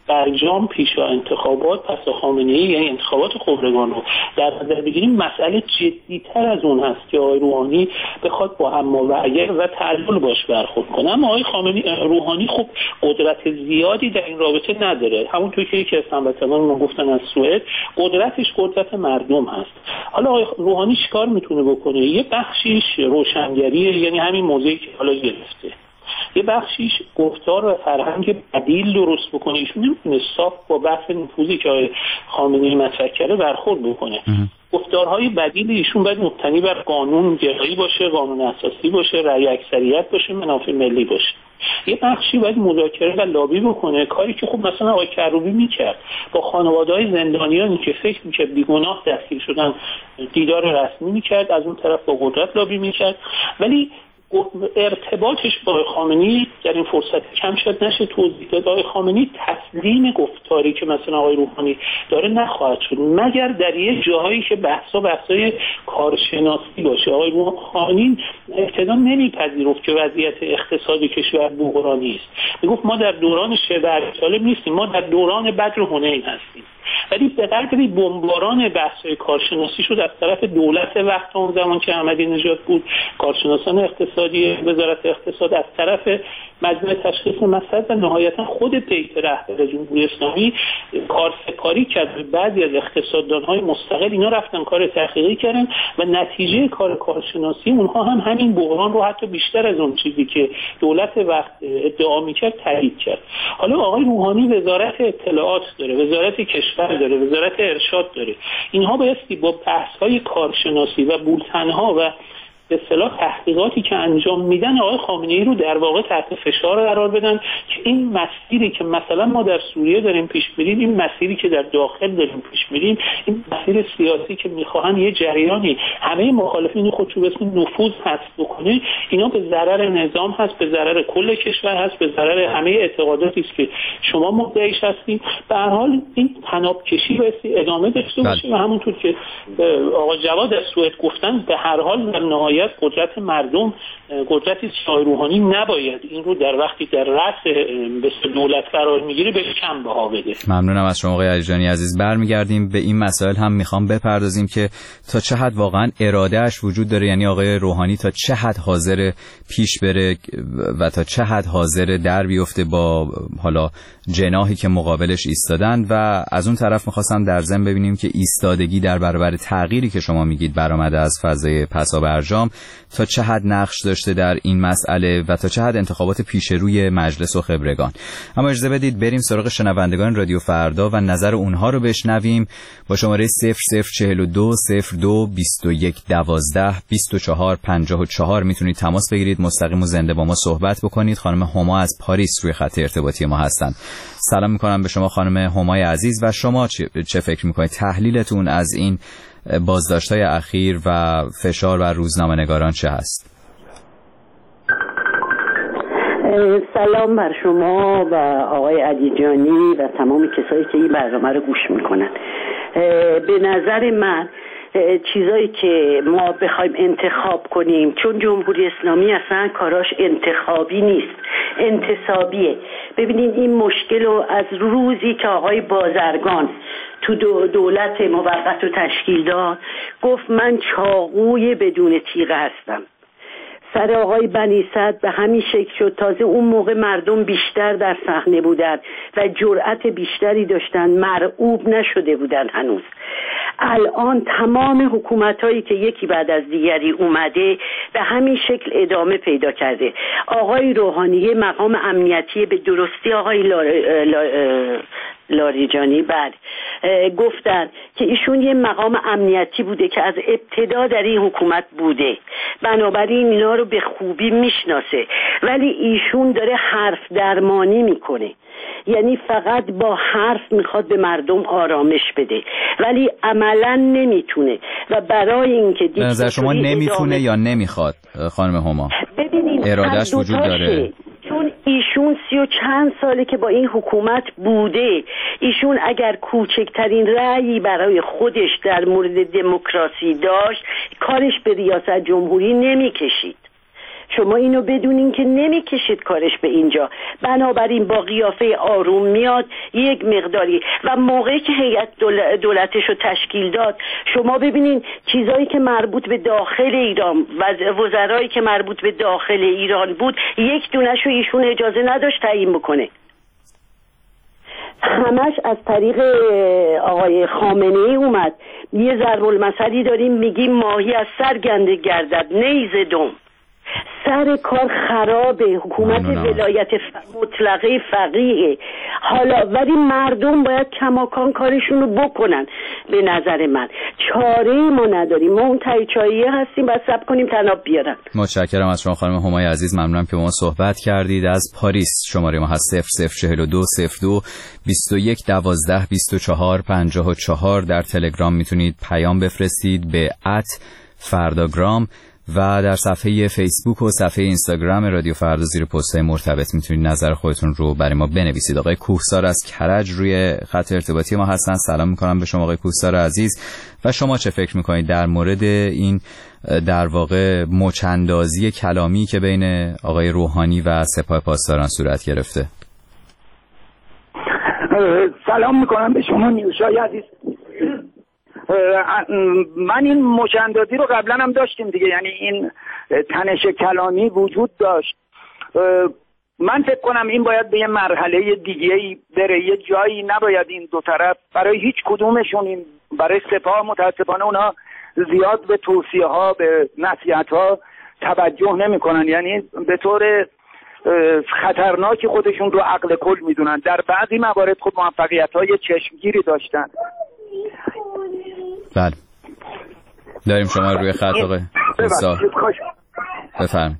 برجام پیش انتخابات پس خامنه‌ای، یعنی انتخابات خبرگان رو در نظر بگیریم، مسئله جدی‌تر از اون هست که آقای روحانی بخواد با هم و اگر و تعلل باش برخورد کنه. اما آقای خامنه‌ای روحانی خب قدرت زیادی در این رابطه نداره. همونطور که یکی از هموطنان ما گفتن از سوئد، قدرتش قدرت مردم هست. حالا آقای روحانی چیکار میتونه بکنه؟ یه بخشیش روشنگریه، یعنی همین موضوعی که حالا گرفته. یه بخشیش گفتار و فرهنگ بدیل درست بکنه. ایشون نمیتونه صاف با بحث نفوذی که آقای خامنه‌ای مطرح کرده برخورد بکنه. گفتارهای بدیل ایشون باید مبتنی بر قانون گرایی باشه، قانون اساسی باشه، رأی اکثریت باشه، منافع ملی باشه. یه بخشی باید مذاکره و لابی بکنه، کاری که خب مثلا آقای کروبی میکرد با خانواده‌های زندانیانی که فکر میکرد بیگناه دستگیر شدن دیدار رسمی میکرد، از اون طرف با قدرت لابی میکرد. ولی ارتباطش با خامنه‌ای در این فرصت کم شد نشه توضیح داد. آقای خامنه‌ای تسلیم گفتاری که مثلا آقای روحانی داره نخواهد شد مگر در یه جاهایی که بحثا بحثای کارشناسی باشه. آقای روحانی ابتدا نمیپذیرفت که وضعیت اقتصادی کشور بحرانی است. میگفت ما در دوران شبه طالب نیستیم، ما در دوران بدر و حنین هستیم. ولی به قدری بمباران بحث‌های کارشناسی شد از طرف دولت وقت اون زمان که احمدی نژاد بود، کارشناسان اقتصادی وزارت اقتصاد، از طرف مجمع تشخیص مصرف و نهایتا خود بیت رهبر جمهوری اسلامی کارسپاری کرد. بعضی از اقتصاددان‌های مستقل اینا رفتن کار تحقیقی کردن و نتیجه کار کارشناسی اونها هم همین بحران رو حتی بیشتر از اون چیزی که دولت وقت ادعا می‌کرد تایید کرد. حالا آقای روحانی وزارت اطلاعات داره، وزارت کشور داره، وزارت ارشاد داره. اینها بایستی با بحث‌های کارشناسی و بولتن‌ها و به اصطلاح تحقیقاتی که انجام میدن آقای خامنه‌ای رو در واقع تحت فشار قرار بدن که این مسیری که مثلا ما در سوریه داریم پیش میریم، این مسیری که در داخل داریم پیش میریم، این مسیر سیاسی که میخواهن یه جریانی همه مخالفین خودشو به اسم نفوذ حذف بکنه، اینا به ضرر نظام هست، به ضرر کل کشور هست، به ضرر همه اعتقاداتی است که شما مدعیش هستید. به هر حال این تناب کشی بایستی ادامه داشته باشه و همونطور که آقا جواد از سوئد گفتن، به هر حال در نهایت قدرت مردم قدرتی آقای روحانی نباید این رو در وقتی در رأس به دولت قرار میگیره به کم بها بده. ممنونم از شما آقای علیجانی عزیز. برمیگردیم به این مسائل هم میخوام بپردازیم که تا چه حد واقعا ارادهش وجود داره، یعنی آقای روحانی تا چه حد حاضر پیش بره و تا چه حد حاضر در بیفته با حالا جناحی که مقابلش ایستادن. و از اون طرف میخواستم در ضمن ببینیم که ایستادگی در برابر تغییری که شما میگید برآمده از فضای پسا برجام تا چه حد نقش داشته در این مسئله و تا چه حد انتخابات پیش روی مجلس و خبرگان. اما اجازه بدید بریم سراغ شنوندگان رادیو فردا و نظر اونها رو بشنویم. با شماره صفر صفر چهل و دو صفر دو بیست و یک دوازده بیست و چهار پنجاه و چهار میتونید تماس بگیرید، مستقیم و زنده با ما صحبت بکنید. خانم هما از پاریس روی خط ارتباطی ما هستند. سلام میکنم به شما خانم همای عزیز. و شما چه فکر میکنید؟ تحلیلتون از این بازداشت‌های اخیر و فشار و روزنامه‌نگاران چه هست؟ سلام بر شما و آقای علیجانی و تمام کسایی که این برنامه رو گوش میکنن. به نظر من چیزایی که ما بخوایم انتخاب کنیم، چون جمهوری اسلامی اصلا کاراش انتخابی نیست، انتصابیه. ببینید این مشکل رو از روزی که آقای بازرگان تو دولت موقت رو تشکیل داد گفت من چاقوی بدون تیغ هستم، سر آقای بنی صدر به همین شکل شد. تازه اون موقع مردم بیشتر در صحنه بودن و جرأت بیشتری داشتن، مرعوب نشده بودن هنوز. الان تمام حکومتایی که یکی بعد از دیگری اومده به همین شکل ادامه پیدا کرده. آقای روحانی مقام امنیتی به درستی آقای لار... لار... لاریجانی بعد گفتن که ایشون یه مقام امنیتی بوده که از ابتدا در این حکومت بوده، بنابراین اینا رو به خوبی میشناسه. ولی ایشون داره حرف درمانی میکنه، یعنی فقط با حرف میخواد به مردم آرامش بده ولی عملا نمیتونه. و برای اینکه به نظر شما نمیتونه یا نمیخواد خانم هما؟ ببینید ارادهش وجود داره، چون ایشون سی و چند ساله که با این حکومت بوده. ایشون اگر کوچکترین رأیی برای خودش در مورد دموکراسی داشت، کارش به ریاست جمهوری نمیکشید. شما اینو بدونین که نمیکشید کارش به اینجا. بنابراین با قیافه آروم میاد یک مقداری و موقعی که هیئت دولتش رو تشکیل داد، شما ببینین چیزایی که مربوط به داخل ایران و وزرایی که مربوط به داخل ایران بود، یک دونش رو ایشون اجازه نداشت تعیین بکنه. همش از طریق آقای خامنه ای اومد. یه ضرب المثلی داریم میگیم ماهی از سر گنده گردد نیز دم. سر کار خرابه، حکومت ولایت مطلقه فقیه. حالا ولی مردم باید کماکان کارشون رو بکنن. به نظر من چاره ما نداریم، ما اون تایچاییه هستیم، باید صبر کنیم طناب بیارن. متشکرم از شما خانم همای عزیز، ممنونم که با ما صحبت کردید. از پاریس شماره ما هست صفر صفر چهل و دو صفر دو بیست و یک دوازده بیست و چهار پنجاه و چهار. در تلگرام میتونید پیام بفرستید به ات فرداگرام و در صفحه فیسبوک و صفحه اینستاگرام رادیو فردا زیر پست‌های مرتبط میتونید نظر خودتون رو برای ما بنویسید. آقای کوهسار از کرج روی خط ارتباطی ما هستن. سلام میکنم به شما آقای کوهسار عزیز. و شما چه فکر میکنید در مورد این در واقع مچندازی کلامی که بین آقای روحانی و سپاه پاسداران صورت گرفته؟ سلام میکنم به شما نیوشای عزیز. من این مچندازی رو قبلا هم داشتیم دیگه، یعنی این تنش کلامی وجود داشت. من فکر کنم این باید به یه مرحله دیگه بره، یه جایی نباید این دو طرف برای هیچ کدومشون، این برای سپاه متاسفانه اونا زیاد به توصیه ها به نصیحت ها توجه نمی کنن، یعنی به طور خطرناکی خودشون رو عقل کل میدونن. در بعضی موارد خود موفقیت های چشمگیری داشتن. بله داریم شما روی خط آقای موسی. بفرم.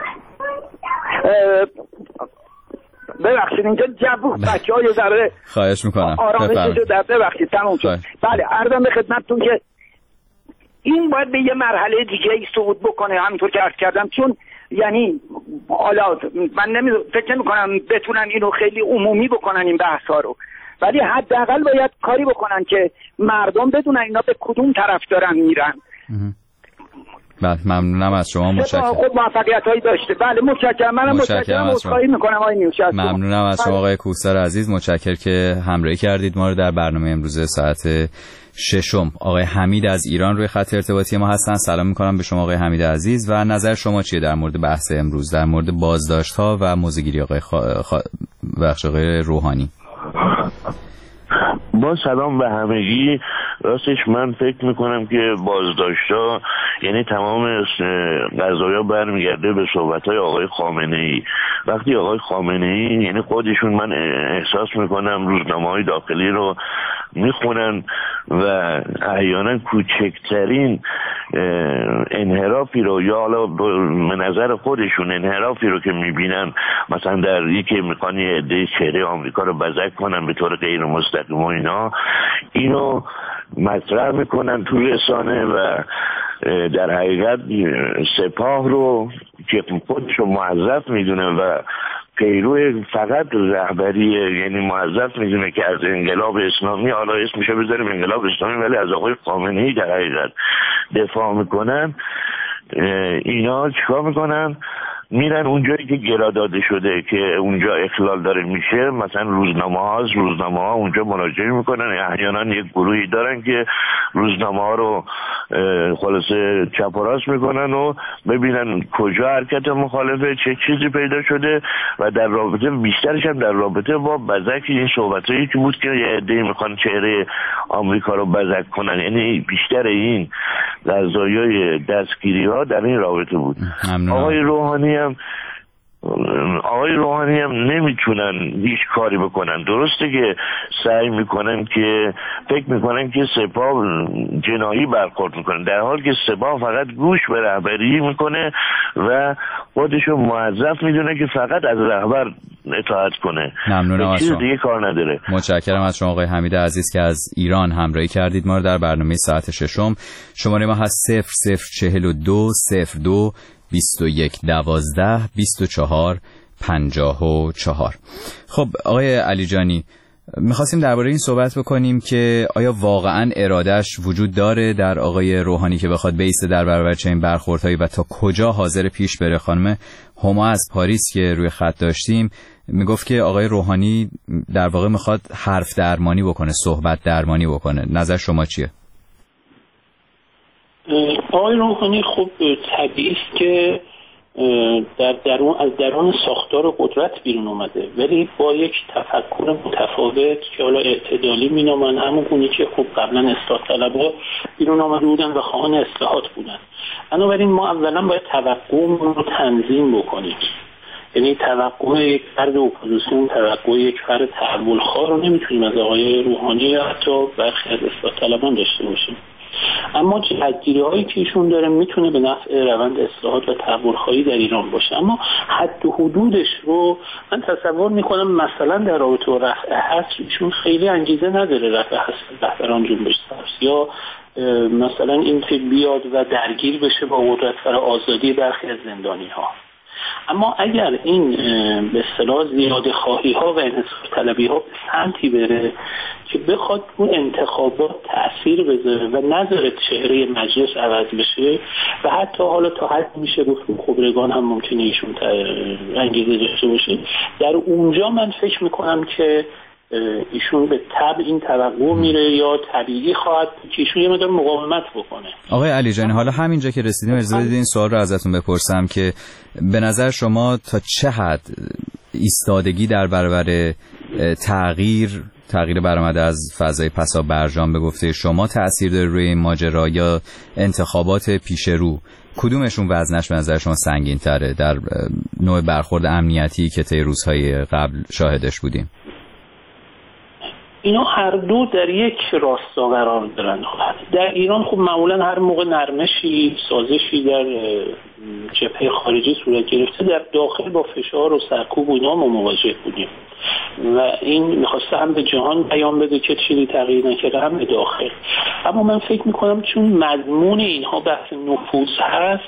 ببخشید اینجا جو بچه های ذره خواهش میکنم آرامششو در ببخشید تموم شد. بله عرضم به خدمتتون که این باید به یه مرحله دیگه ای صعود بکنه، همینطور که عرض کردم، چون یعنی حالا من نمی فکر نمی کنم بتونن اینو خیلی عمومی بکنن این بحثا رو، ولی حداقل باید کاری بکنن که مردم بدونن اینا به کدوم طرف دارن میرن. بله ممنونم از شما. متشکرم. خود موفقیتایی داشته. بله متشکرم. منم متشکرم. عذرخواهی میکنم آقای نیوشا. ممنونم از شما آقای کوهسار عزیز. متشکرم که همراهی کردید ما رو در برنامه امروز ساعت ششم. آقای حمید از ایران روی خط ارتباطی ما هستن. سلام میکنم به شما آقای حمید عزیز و نظر شما چیه در مورد بحث امروز در مورد بازداشت‌ها و موضوعگیری آقای خا... خا... بخش آقای روحانی؟ با سلام به همگی. راستش من فکر میکنم که بازداشت‌ها یعنی تمام قضایا برمیگرده به صحبت‌های آقای خامنه‌ای. وقتی آقای خامنه‌ای یعنی خودشون، من احساس میکنم روزنامه‌های داخلی رو میخونن و احیانا کوچکترین انحرافی رو یا حالا به نظر خودشون انحرافی رو که میبینن، مثلا در یکی میخوان یه عده چهره آمریکا رو بزک کنن به طور غیر مستقیم و اینا، اینو مطرح میکنن تو رسانه و در حقیقت سپاه رو که خودش رو موظف میدونه و پیرو فقط رهبری، یعنی موظف میدونه که از انقلاب اسلامی، حالا اسمشو بذاریم انقلاب اسلامی، ولی از آقای خامنه‌ای در حقیقت دفاع میکنن. اینا چیکار میکنن؟ میرن اونجایی که گرا داده شده که اونجا اخلال داره میشه، مثلا روزنامه ها روزنامه ها اونجا مراجعه میکنن. احیانا یک گروهی دارن که روزنامه ها رو خلاصه چپ و راست میکنن و ببینن کجا حرکت مخالفه، چه چیزی پیدا شده و در رابطه بیشترش هم در رابطه با بزک این صحبتایی که بود که یه عده‌ای میخوان چهره آمریکا رو بزک کنن، یعنی بیشتر این قضایای دستگیری ها در این رابطه بود. آقای روحانی هم آقای روحانی هم نمیتونن هیچ کاری بکنن. درسته که سعی میکنن که فکر میکنن که سپاه جنایی برخورد میکنن، در حال که سپاه فقط گوش به رهبری میکنه و خودشو موظف میدونه که فقط از رهبر اطاعت کنه. ممنونم از شما. دیگه کار نداره. متشکرم از شما آقای حمید عزیز که از ایران همراهی کردید ما رو در برنامه ساعت ششم. شماره ما هست صفر صفر چهل و دو صفر دو بیست و یک دوازده بیست و چهار پنجاه و چهار. خب آقای علی جانی، میخواستیم درباره این صحبت بکنیم که آیا واقعا ارادش وجود داره در آقای روحانی که بخواد بیسته در برابر چنین برخوردهایی و تا کجا حاضر پیش بره. خانم هما از پاریس که روی خط داشتیم میگفت که آقای روحانی در واقع میخواد حرف درمانی بکنه، صحبت درمانی بکنه. نظر شما چیه؟ آقای روحانی خب طبیعی است که در درون از درون ساختار قدرت بیرون اومده، ولی با یک تفکر متفاوت که حالا اعتدالی مینامن، همون گونه که خب قبلا اصلاح طلبها بیرون آمده بودن و خواهان اصلاحات بودن. بنابراین ما اولا باید توقعمون رو تنظیم بکنیم، یعنی توقع یک فرد اپوزیسیون، توقع یک فرد تحولخواه رو نمیتونیم از آقای روحانی یا حتی برخی از اصلاح طلبان داشته باشیم. اما جهتگیری هایی که ایشون داره میتونه به نفع روند اصلاحات و تحولخواهی در ایران باشه، اما حد و حدودش رو من تصور میکنم مثلا در رابطه با رفع حصر ایشون خیلی انگیزه نداره رفع حصر رهبران جنبش سبز، یا مثلا این که بیاد و درگیر بشه با قدرت سر آزادی برخی از زندانی ها. اما اگر این به اصطلاح زیاده خواهی ها و انحصار طلبی ها به سمتی بره که بخواد اون انتخابات تأثیر بذاره و نذاره چهره مجلس عوض بشه و حتی حالا تا حد میشه گفت خبرگان هم ممکنه ایشون انگیزه داشته باشه، در اونجا من فکر میکنم که ایشون به طبع این توقع میره یا طبیعی خواهد که ایشون یه مقدار مقاومت بکنه. آقای علی جانی، حالا همینجا که رسیدیم اجازه بدید این سوال رو ازتون بپرسم که به نظر شما تا چه حد ایستادگی در برابر تغییر تغییر برآمده از فضای پسا برجام به گفته شما تأثیر داره روی این ماجرا، یا انتخابات پیش رو کدومشون وزنش به نظر شما سنگین تره در نوع برخورد امنیتی که طی روزهای قبل شاهدش بودیم؟ اینا هر دو در یک راستا قرار دارن. در ایران خب معمولا هر موقع نرمشی سازشی در جبهه خارجی صورت گرفته، در داخل با فشار و سرکوب و اینا ما مواجه بودیم و این میخواسته هم به جهان بیان بده که چیزی تغییر نکرده، هم به داخل. اما من فکر میکنم چون مضمون اینها بحث نفوذ هست،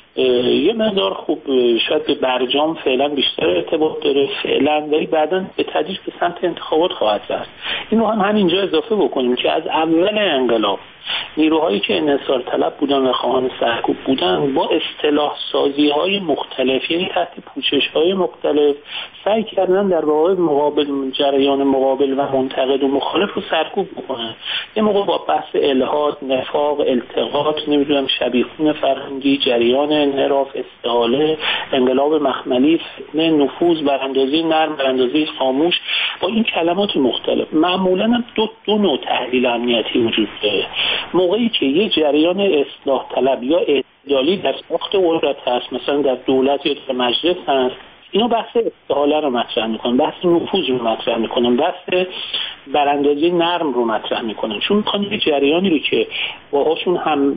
یه مقدار خوب شاید به برجام فعلا بیشتر ارتباط داره فعلا، ولی بعداً به تدریج به سمت انتخابات خواهد رفت. اینو هم همینجا اضافه بکنیم که از اول انقلاب نیروهایی که انحصار طلب بودن و خواهان سرکوب بودن با اصطلاح سازی های مختلف، یعنی تحت پوشش های مختلف، سعی کردن در واقع مقابل جریان مقابل و منتقد و مخالف رو سرکوب بکنن. یه موقع با بحث الحاد، نفاق، التقاط، نمیدونم شبیخون فرهنگی، جریان انحراف، استحاله، انقلاب مخملی، فتنه، نفوذ، براندازی نرم، براندازی خاموش، با این کلمات مختلف. معمولاً هم دو دو نوع تحلیل امنیتی وجود داره. موقعی که یه جریان اصلاح طلب یا اعتدالی در ساخت قدرت هست، مثلا در دولت یا در مجلس هست، اینا بحث استحاله رو مطرح میکنن، بحث نفوذ رو مطرح میکنن، بحث براندازی نرم رو مطرح میکنن، چون میخوان یه جریانی رو که باهاشون هم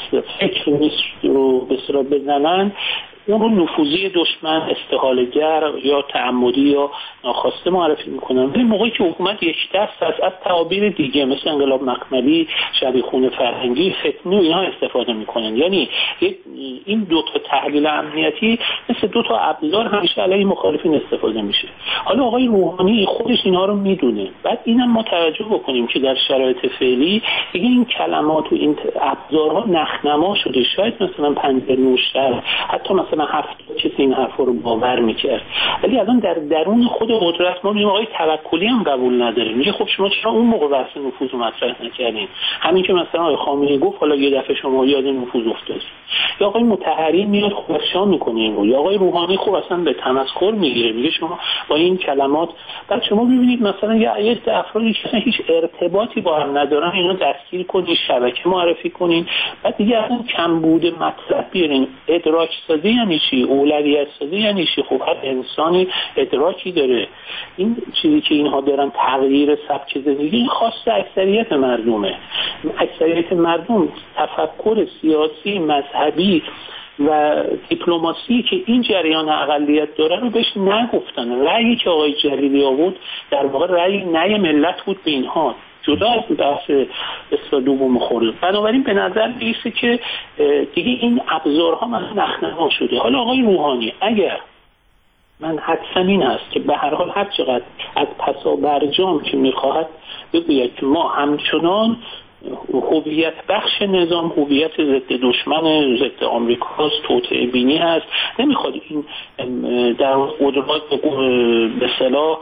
فکر نیست رو به اصطلاح بزنن، اون رو نفوذی دشمن، استحاله‌گر یا تعمدی یا ناخواسته معرفی میکنن. ولی موقعی که حکومت یک دست است از تعابیر دیگه مثل انقلاب مخملی، شبیخون فرهنگی، فتنه و اینها استفاده میکنن. یعنی این دو تا تحلیل امنیتی مثل دو تا ابزار همیشه علیه مخالفین استفاده میشه. حالا آقای روحانی خودش اینها رو میدونه. بعد اینم ما توجه بکنیم که در شرایط فعلی دیگه این کلمات و این ابزارها نخنما شده. شاید مثلا پنجره نوشتر، حتی مثلا هفت کسی این حرفا رو باور میکرد، ولی الان در درون خود قدرت ما میگیم آقای توکلی هم قبول نداره. میگه خب شما چرا اون موقع بحث نفوذ رو مطرح نکردین؟ همین که مثلا آقای خامنه‌ای گفت حالا یه دفعه شما یاد نفوذ افتادید، یا آقای مطهری میاد خوششان میکنه این رو، یا آقای روحانی خب اصلا به تمسخر میگیره، میگه شما با این کلمات. بعد شما ببینید مثلا یه عده افرادی که هیچ ارتباطی با هم ندارن اینا دستگیر کنین، شبکه معرفی کنین، بعد دیگه اصلا کمبود مطلب بیارین. ادراک سازی یعنی چی؟ اولویت سازی یعنی چی؟ خب هر انسانی ادراکی داره. این چیزی که اینها دارن تغییر سبک زندگی، این خاص اکثریت مردمه. اکثریت مردم تفکر سیاسی، مذهبی و دیپلماسی که این جریان اقلیت داره رو بهش نگفتن. رأیی که آقای جلیلی آورد در واقع رأی نه ملت بود به اینها، جدا از بحث استادوب و مخورد. بنابراین به نظر میرسه که دیگه این ابزارها مثلا نخنما شده. حالا آقای روحانی اگر من حدسم این هست که به هر حال هر چقدر از پسا برجام که میخواهد بگوید که ما همچنان هویت بخش نظام هویت ضد دشمن ضد آمریکاست، توطئه بینی هست، نمیخواد این در قدرات به اصطلاح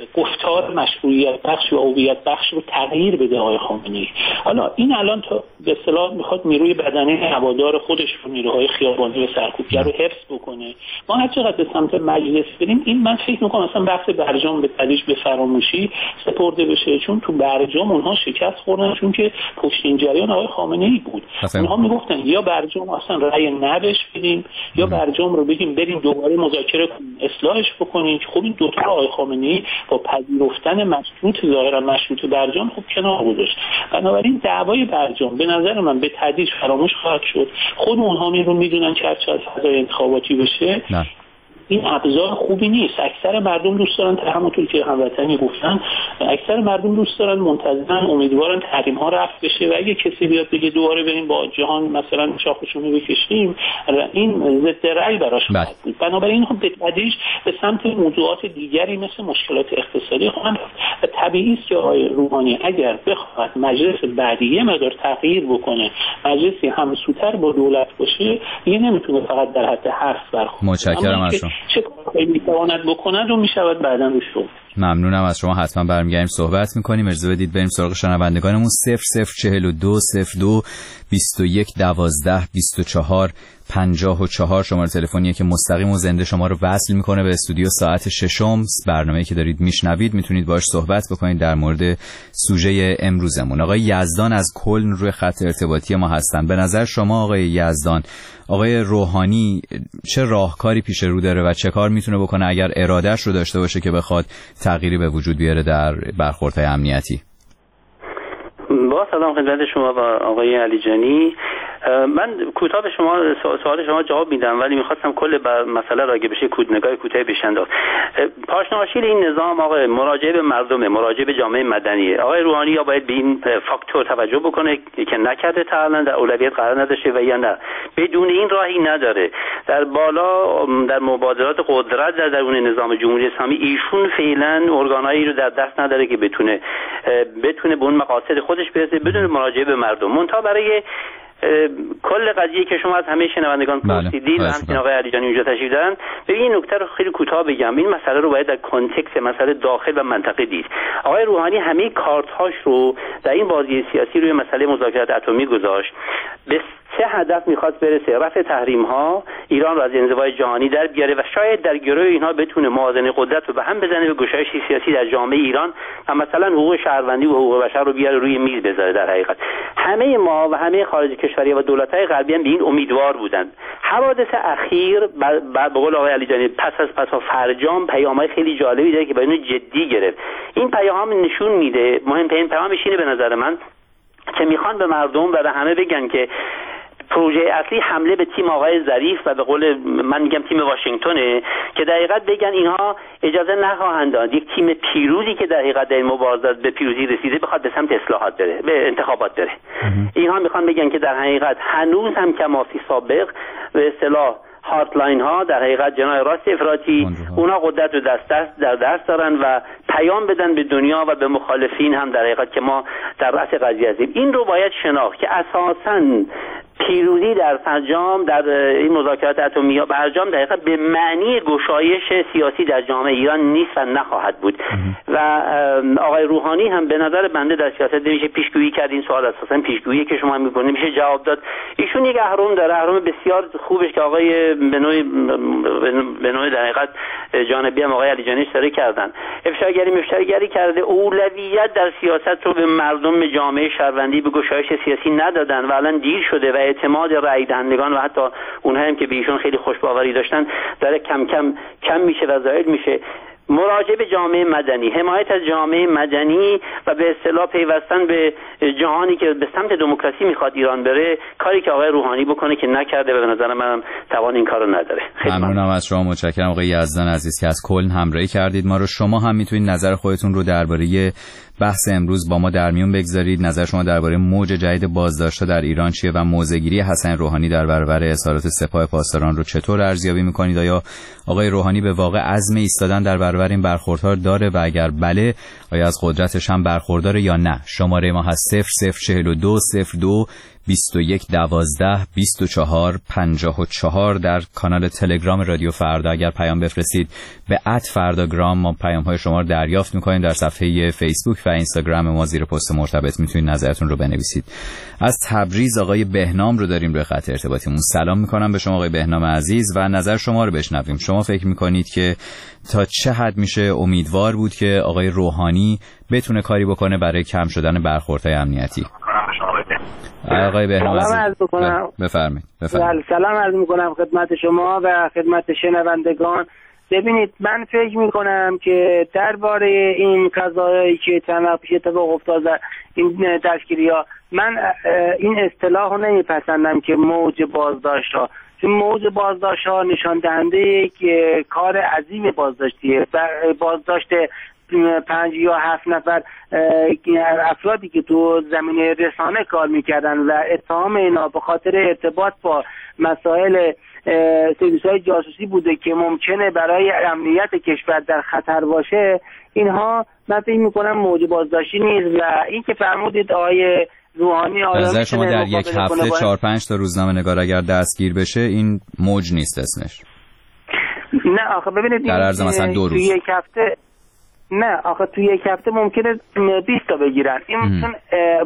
گفتار مشروعیت بخش و هویت بخش رو تغییر بده آقای خامنه‌ای. حالا این الان تا به اصطلاح میخواد نیروی بدنی هوادار خودش رو، نیروهای خیابانی و سرکوبگر رو حفظ بکنه. ما هر چقدر به سمت مجلس بریم، این من فکر میکنم اصلا بحث برجام به تدریج به فراموشی سپرده بشه، چون تو برجام اونها شکست خوردن، چون که پشت این جریان آقای خامنه‌ای بود. اونها میگفتن یا برجام اصلا رأی ندش بدیم یا برجام رو بگیم بریم دوباره مذاکره کنیم اصلاحش بکنیم. خب این دو تا آقای خامنه‌ای با پذیرفتن مشروط ظاهرا مشروط برجام خب کنار گذاشت. بنابراین دعوای برجام به نظر من به تدریج فراموش خواهد شد. خود اونها می رو میدونن که هرچه از فضای انتخاباتی بشه نه. این ابزار خوبی نیست. اکثر مردم دوست دارن، همونطور که هموطنی گفتن، اکثر مردم دوست دارن، منتظرن، امیدوارن تحریم ها رفع بشه و اگه کسی بیاد بگه دوباره بریم با جهان مثلا شاخشونو بکشیم، این ضد رأی براش خواهد بود. بنابراین هم به تدریج به سمت موضوعات دیگری مثل مشکلات اقتصادی خواهند رفت. و طبیعی است که آقای روحانی اگر بخواد مجلس بعدی یه مقدار تغییر بکنه، مجلسی همسوتر با دولت باشه، دیگه نمیتونه فقط در حد حرف برخورد. متشکرم از شما. چه کاری میتواند بکند و میشود بعداً روش رو. ممنونم از شما. حتما برمیگردیم صحبت میکنیم. اجازه بدید بریم سراغ شنوندگانمون. صفر صفر چهل و دو صفر دو بیست و یک دوازده بیست و چهار پنجاه و چهار شماره تلفنیه که مستقیم و زنده شما رو وصل میکنه به استودیو ساعت ششم. برنامه‌ای که دارید میشنوید میتونید باهاش صحبت بکنید در مورد سوژه امروزمون. آقای یزدان از کلن روی خط ارتباطی ما هستن. به نظر شما آقای یزدان، آقای روحانی چه راهکاری پیش رو داره و چه کار میتونه بکنه اگر ارادهش رو داشته باشه که بخواد تغییری به وجود بیاره در برخوردهای امنیتی؟ با سلام خدمت شما و آقای علیجانی. من کوتاه به شما سوال شما جواب میدم، ولی میخواستم کل مسئله راجع بشه کود نگاه کوتاه بشه انداخت. پاشناشیل این نظام آقای مراجعه به مردم، مراجعه به جامعه مدنی. آقای روحانی یا باید به این فاکتور توجه بکنه که نکرده تا الان در اولویت قرار نداشته و یا نه بدون این راهی نداره. در بالا در مبادرات قدرت در درون نظام جمهوری اسلامی ایشون فعلا ارگانایی رو در دست نداره که بتونه بتونه به اون مقاصد خودش برسه بدون مراجعه به مردم. منتها برای کل قضیه که شما از همه شنوندگان پرسیدید، همچنین آقای علیجانی اونجا تشریف دارن، ببین این نکته رو خیلی کوتاه بگم. این مسئله رو باید در کنتکست مسئله داخل و منطقه دید. آقای روحانی همه کارت هاش رو در این بازی سیاسی روی مسئله مذاکرات اتمی گذاشت. به چه هدف میخواست برسه؟ رفع تحریم ها، ایران رو از انزوای جهانی در بیاره و شاید در گروه اینها بتونه موازنه قدرت رو به هم بزنه به گشایش سیاسی در جامعه ایران و مثلا حقوق شهروندی و حقوق بشر رو بیاره روی میز بذاره. در حقیقت همه ما و همه خارج کشوری و دولت‌های غربی هم به این امیدوار بودند. حوادث اخیر به قول آقای علیجانی پس از پس از فرجام پیام‌های خیلی جالبی داره که باید جدی گرفت. این پیام نشون میده، مهمترین پیامش اینه به نظر من که میخوان به مردم و به همه بگن که پروژه اصلی حمله به تیم آقای ظریف و به قول من میگم تیم واشنگتونه، که در حقیقت بگن اینها اجازه نخواهند داد یک تیم پیروزی که در حقیقت در این مبارزات به پیروزی رسیده بخواد به سمت اصلاحات بره، به انتخابات بره. اینها میخوان بگن که در حقیقت هنوز هم کما فی سابق به اصطلاح هارتلاین ها در حقیقت جناح راست افراطی اونا قدرت رو دست دست در دست دارن و پیام بدن به دنیا و به مخالفین هم در حقیقت که ما در رأس قضیه هستیم. این رو باید شناخت که اساساً پیروزی در فرجام در این مذاکرات اتمی یا برجام در حقیقت به معنی گشایش سیاسی در جامعه ایران نیست و نخواهد بود. و آقای روحانی هم به نظر بنده در سیاست نمیشه پیشگویی کرد. این سوال اساسا پیشگویی که شما میکنید میشه جواب داد. ایشون یک اهرم داره، اهرم بسیار خوبش که آقای به نوعی به نوعی در حقیقت جانبی هم آقای علیجانی اشاره کردن. افشاگری مفشاگری کرده، اولویت در سیاست رو به مردم جامعه شهروندی به گشایش سیاسی ندادن و الان دیر شده و اعتماد رأی دهندگان و حتی اونها هم که به ایشون خیلی خوشباوری داشتن داره کم کم کم میشه و زائد میشه. مراجعه به جامعه مدنی، حمایت از جامعه مدنی و به اصطلاح پیوستن به جهانی که به سمت دموکراسی میخواد ایران بره، کاری که آقای روحانی بکنه که نکرده و به نظر منم توان این کارو نداره. ممنونم از شما، متشکرم آقای یزدان عزیز که از کلن همراهی کردید ما رو. شما هم میتونید نظر خودتون رو درباره بحث امروز با ما در میون بگذارید. نظر شما درباره موج جدید بازداشت‌ها در ایران چیه و موضع‌گیری حسن روحانی در برابر اظهارات سپاه پاسداران رو چطور ارزیابی می‌کنید؟ آیا آقای روحانی به واقع عزم ایستادن در برابر این برخوردها داره و اگر بله آیا از قدرتش هم برخورداره یا نه؟ شماره ما هست صفر صفر چهل و دو صفر دو بیست و یک دوازده بیست و چهار پنجاه و چهار. در کانال تلگرام رادیو فردا اگر پیام بفرستید به ات فرداگرام ما پیام های شما رو دریافت میکنیم. در صفحه فیسبوک و اینستاگرام ما زیر پست مرتبط میتونید نظرتون رو بنویسید. از تبریز آقای بهنام رو داریم روی خط ارتباطیمون. سلام میکنم به شما آقای بهنام عزیز و نظر شما رو بشنویم. شما فکر میکنید که تا چه حد میشه امیدوار بود که آقای روحانی بتونه کاری بکنه برای کم شدن برخوردهای امنیتی؟ آقای بهنام عزیز بفرمایید. بفرمایید. سلام عرض میکنم خدمت شما و خدمت شنوندگان. ببینید من فکر میکنم که درباره این قضایایی که چند وقت پیش اتفاق افتاد این تشکیلیا، من این اصطلاح رو نمیپسندم که موج بازداشت ها، چون موج بازداشت ها نشان دهنده یک کار عظیم بازداشتیه. بازداشت پنج یا هفت نفر افرادی که تو زمینه رسانه کار میکردن و اتهام اینا به خاطر ارتباط با مسائل سرویس‌های جاسوسی بوده که ممکنه برای امنیت کشور در خطر باشه، اینها من فکر میکنم موج بازداشتی نیست. و این که فرمودید آقای روحانی آیا نظر شما در یک هفته چهار پنج تا روزنامه نگار اگر دستگیر بشه این موج نیست اسمش؟ نه آخه ببینید در عرض مثلا دو روز یک هفته نه آخه توی یک هفته ممکنه بیست تا بگیرن. این چون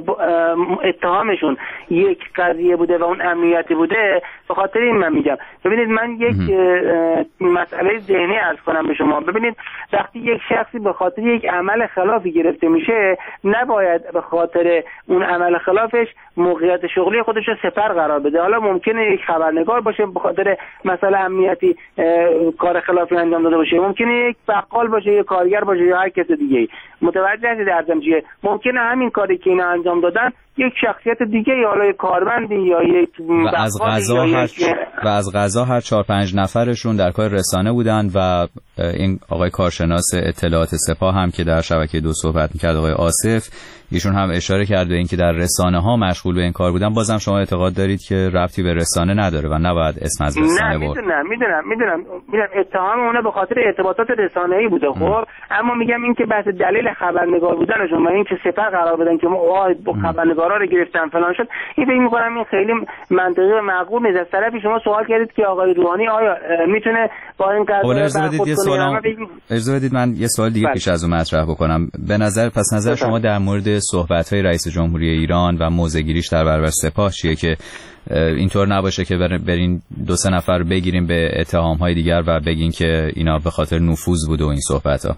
اتهامشون یک قضیه بوده و اون امنیتی بوده، به خاطر این من میگم. ببینید من یک مسئله ذهنی عرض کنم به شما. ببینید وقتی یک شخصی به خاطر یک عمل خلافی گرفته میشه، نباید به خاطر اون عمل خلافش موقعیت شغلی خودش رو سپر قرار بده. حالا ممکنه یک خبرنگار باشه به خاطر مسئله امنیتی کار خلافی انجام داده باشه، ممکنه یک بقال باشه، یک کارگر باشه یا هر کس دیگه. متوجه هستید ارزم چیه؟ ممکنه همین کاری که اینا انجام دادن یک شخصیت دیگه یا حالا یک کارمندی یا یک و از غذا هر و از غذا هر چهار پنج نفرشون در کار رسانه بودن و این آقای کارشناس اطلاعات سپاه هم که در شبکه دو صحبت می‌کرد آقای آصف، ایشون هم اشاره کرد به اینکه در رسانه ها مشغول به این کار بودن. بازم شما اعتقاد دارید که ربطی به رسانه نداره و نباید اسم از رسانه برد؟ نه میدونم میدونم میدونم میدونم اتهام اونه به خاطر ارتباطات رسانه‌ای بوده. خب اما میگم این که بحث دلیل خبرنگار بودنشون و این که سپر قرار بدن که ما خبرنگارا رو گرفتن فلان شد، این فکر می‌کنم این خیلی منطقی و معقول نیست. از طرفی شما سوال کردید که آقای روحانی آیا میتونه با این قضیه برخورد کنه؟ اجازه بدید من یه سوال دیگه پیش از اون مطرح بکنم. به نظر پس نظر بفرد. شما در مورد صحبت‌های رئیس جمهوری ایران و موضع‌گیریش در برابر سپاه چیه که اینطور نباشه که برین دو سه نفر بگیریم به اتهام‌های دیگر و بگین که اینا به خاطر نفوذ بوده و این صحبت‌ها؟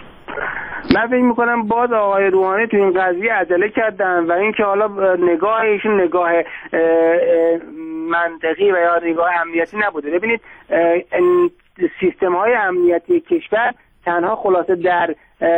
من فکر میکنم باز آقای روحانی تو این قضیه عجله کردن و اینکه حالا نگاه ایشون نگاه منطقی و یا نگاه امنیتی نبوده. ببینید سیستم های امنیتی کشور تنها خلاصه در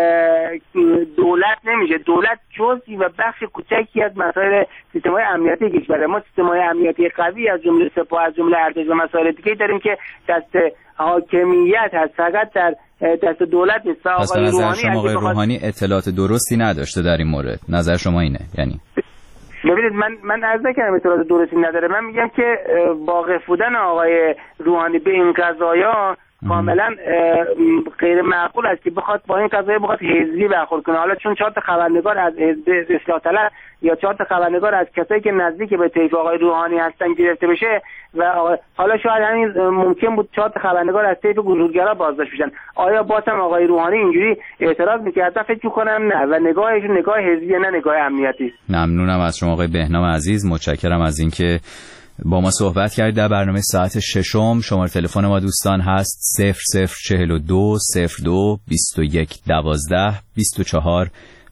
دولت نمیشه. دولت جزئی و بخش کوچکی از مسائل سیستم های امنیتی کشور. ما سیستم های امنیتی قوی از جمله سپاه، از جمله ارتش و مسائل دیگه داریم که دست حاکمیت هست، فقط در دست دولت نیست. پس به نظر شما آقای روحانی اطلاعات درستی نداشته در این مورد؟ نظر شما اینه یعنی؟ ببینید من من عرض نکردم اطلاعات درستی نداره. من میگم که واقف بودن آقای روحانی به این قضایا کاملا غیر معقول است که بخواد با این قضایا بخواد حزبی برخورد کنه. حالا چون چهار تا خبرنگار از حزب اصلاح طلب یا چهار تا خبرنگار از کسایی که نزدیک به طیف آقای روحانی هستن گرفته بشه و حالا شاید همین ممکن بود چهار تا خبرنگار از طیف گروهگرا بازداشت بشن، آیا بازم آقای روحانی اینجوری اعتراض می‌کرد؟ فکر می‌کنم نه و نگاهشون نگاه حزبی نه نگاه امنیتی. ممنونم از شما آقای بهنام عزیز، متشکرم از اینکه با ما صحبت کردید. در برنامه ساعت ششم شماره تلفن ما دوستان هست صفر صفر چهل و دو صفر دو بیست و یک دوازده بیست و چهار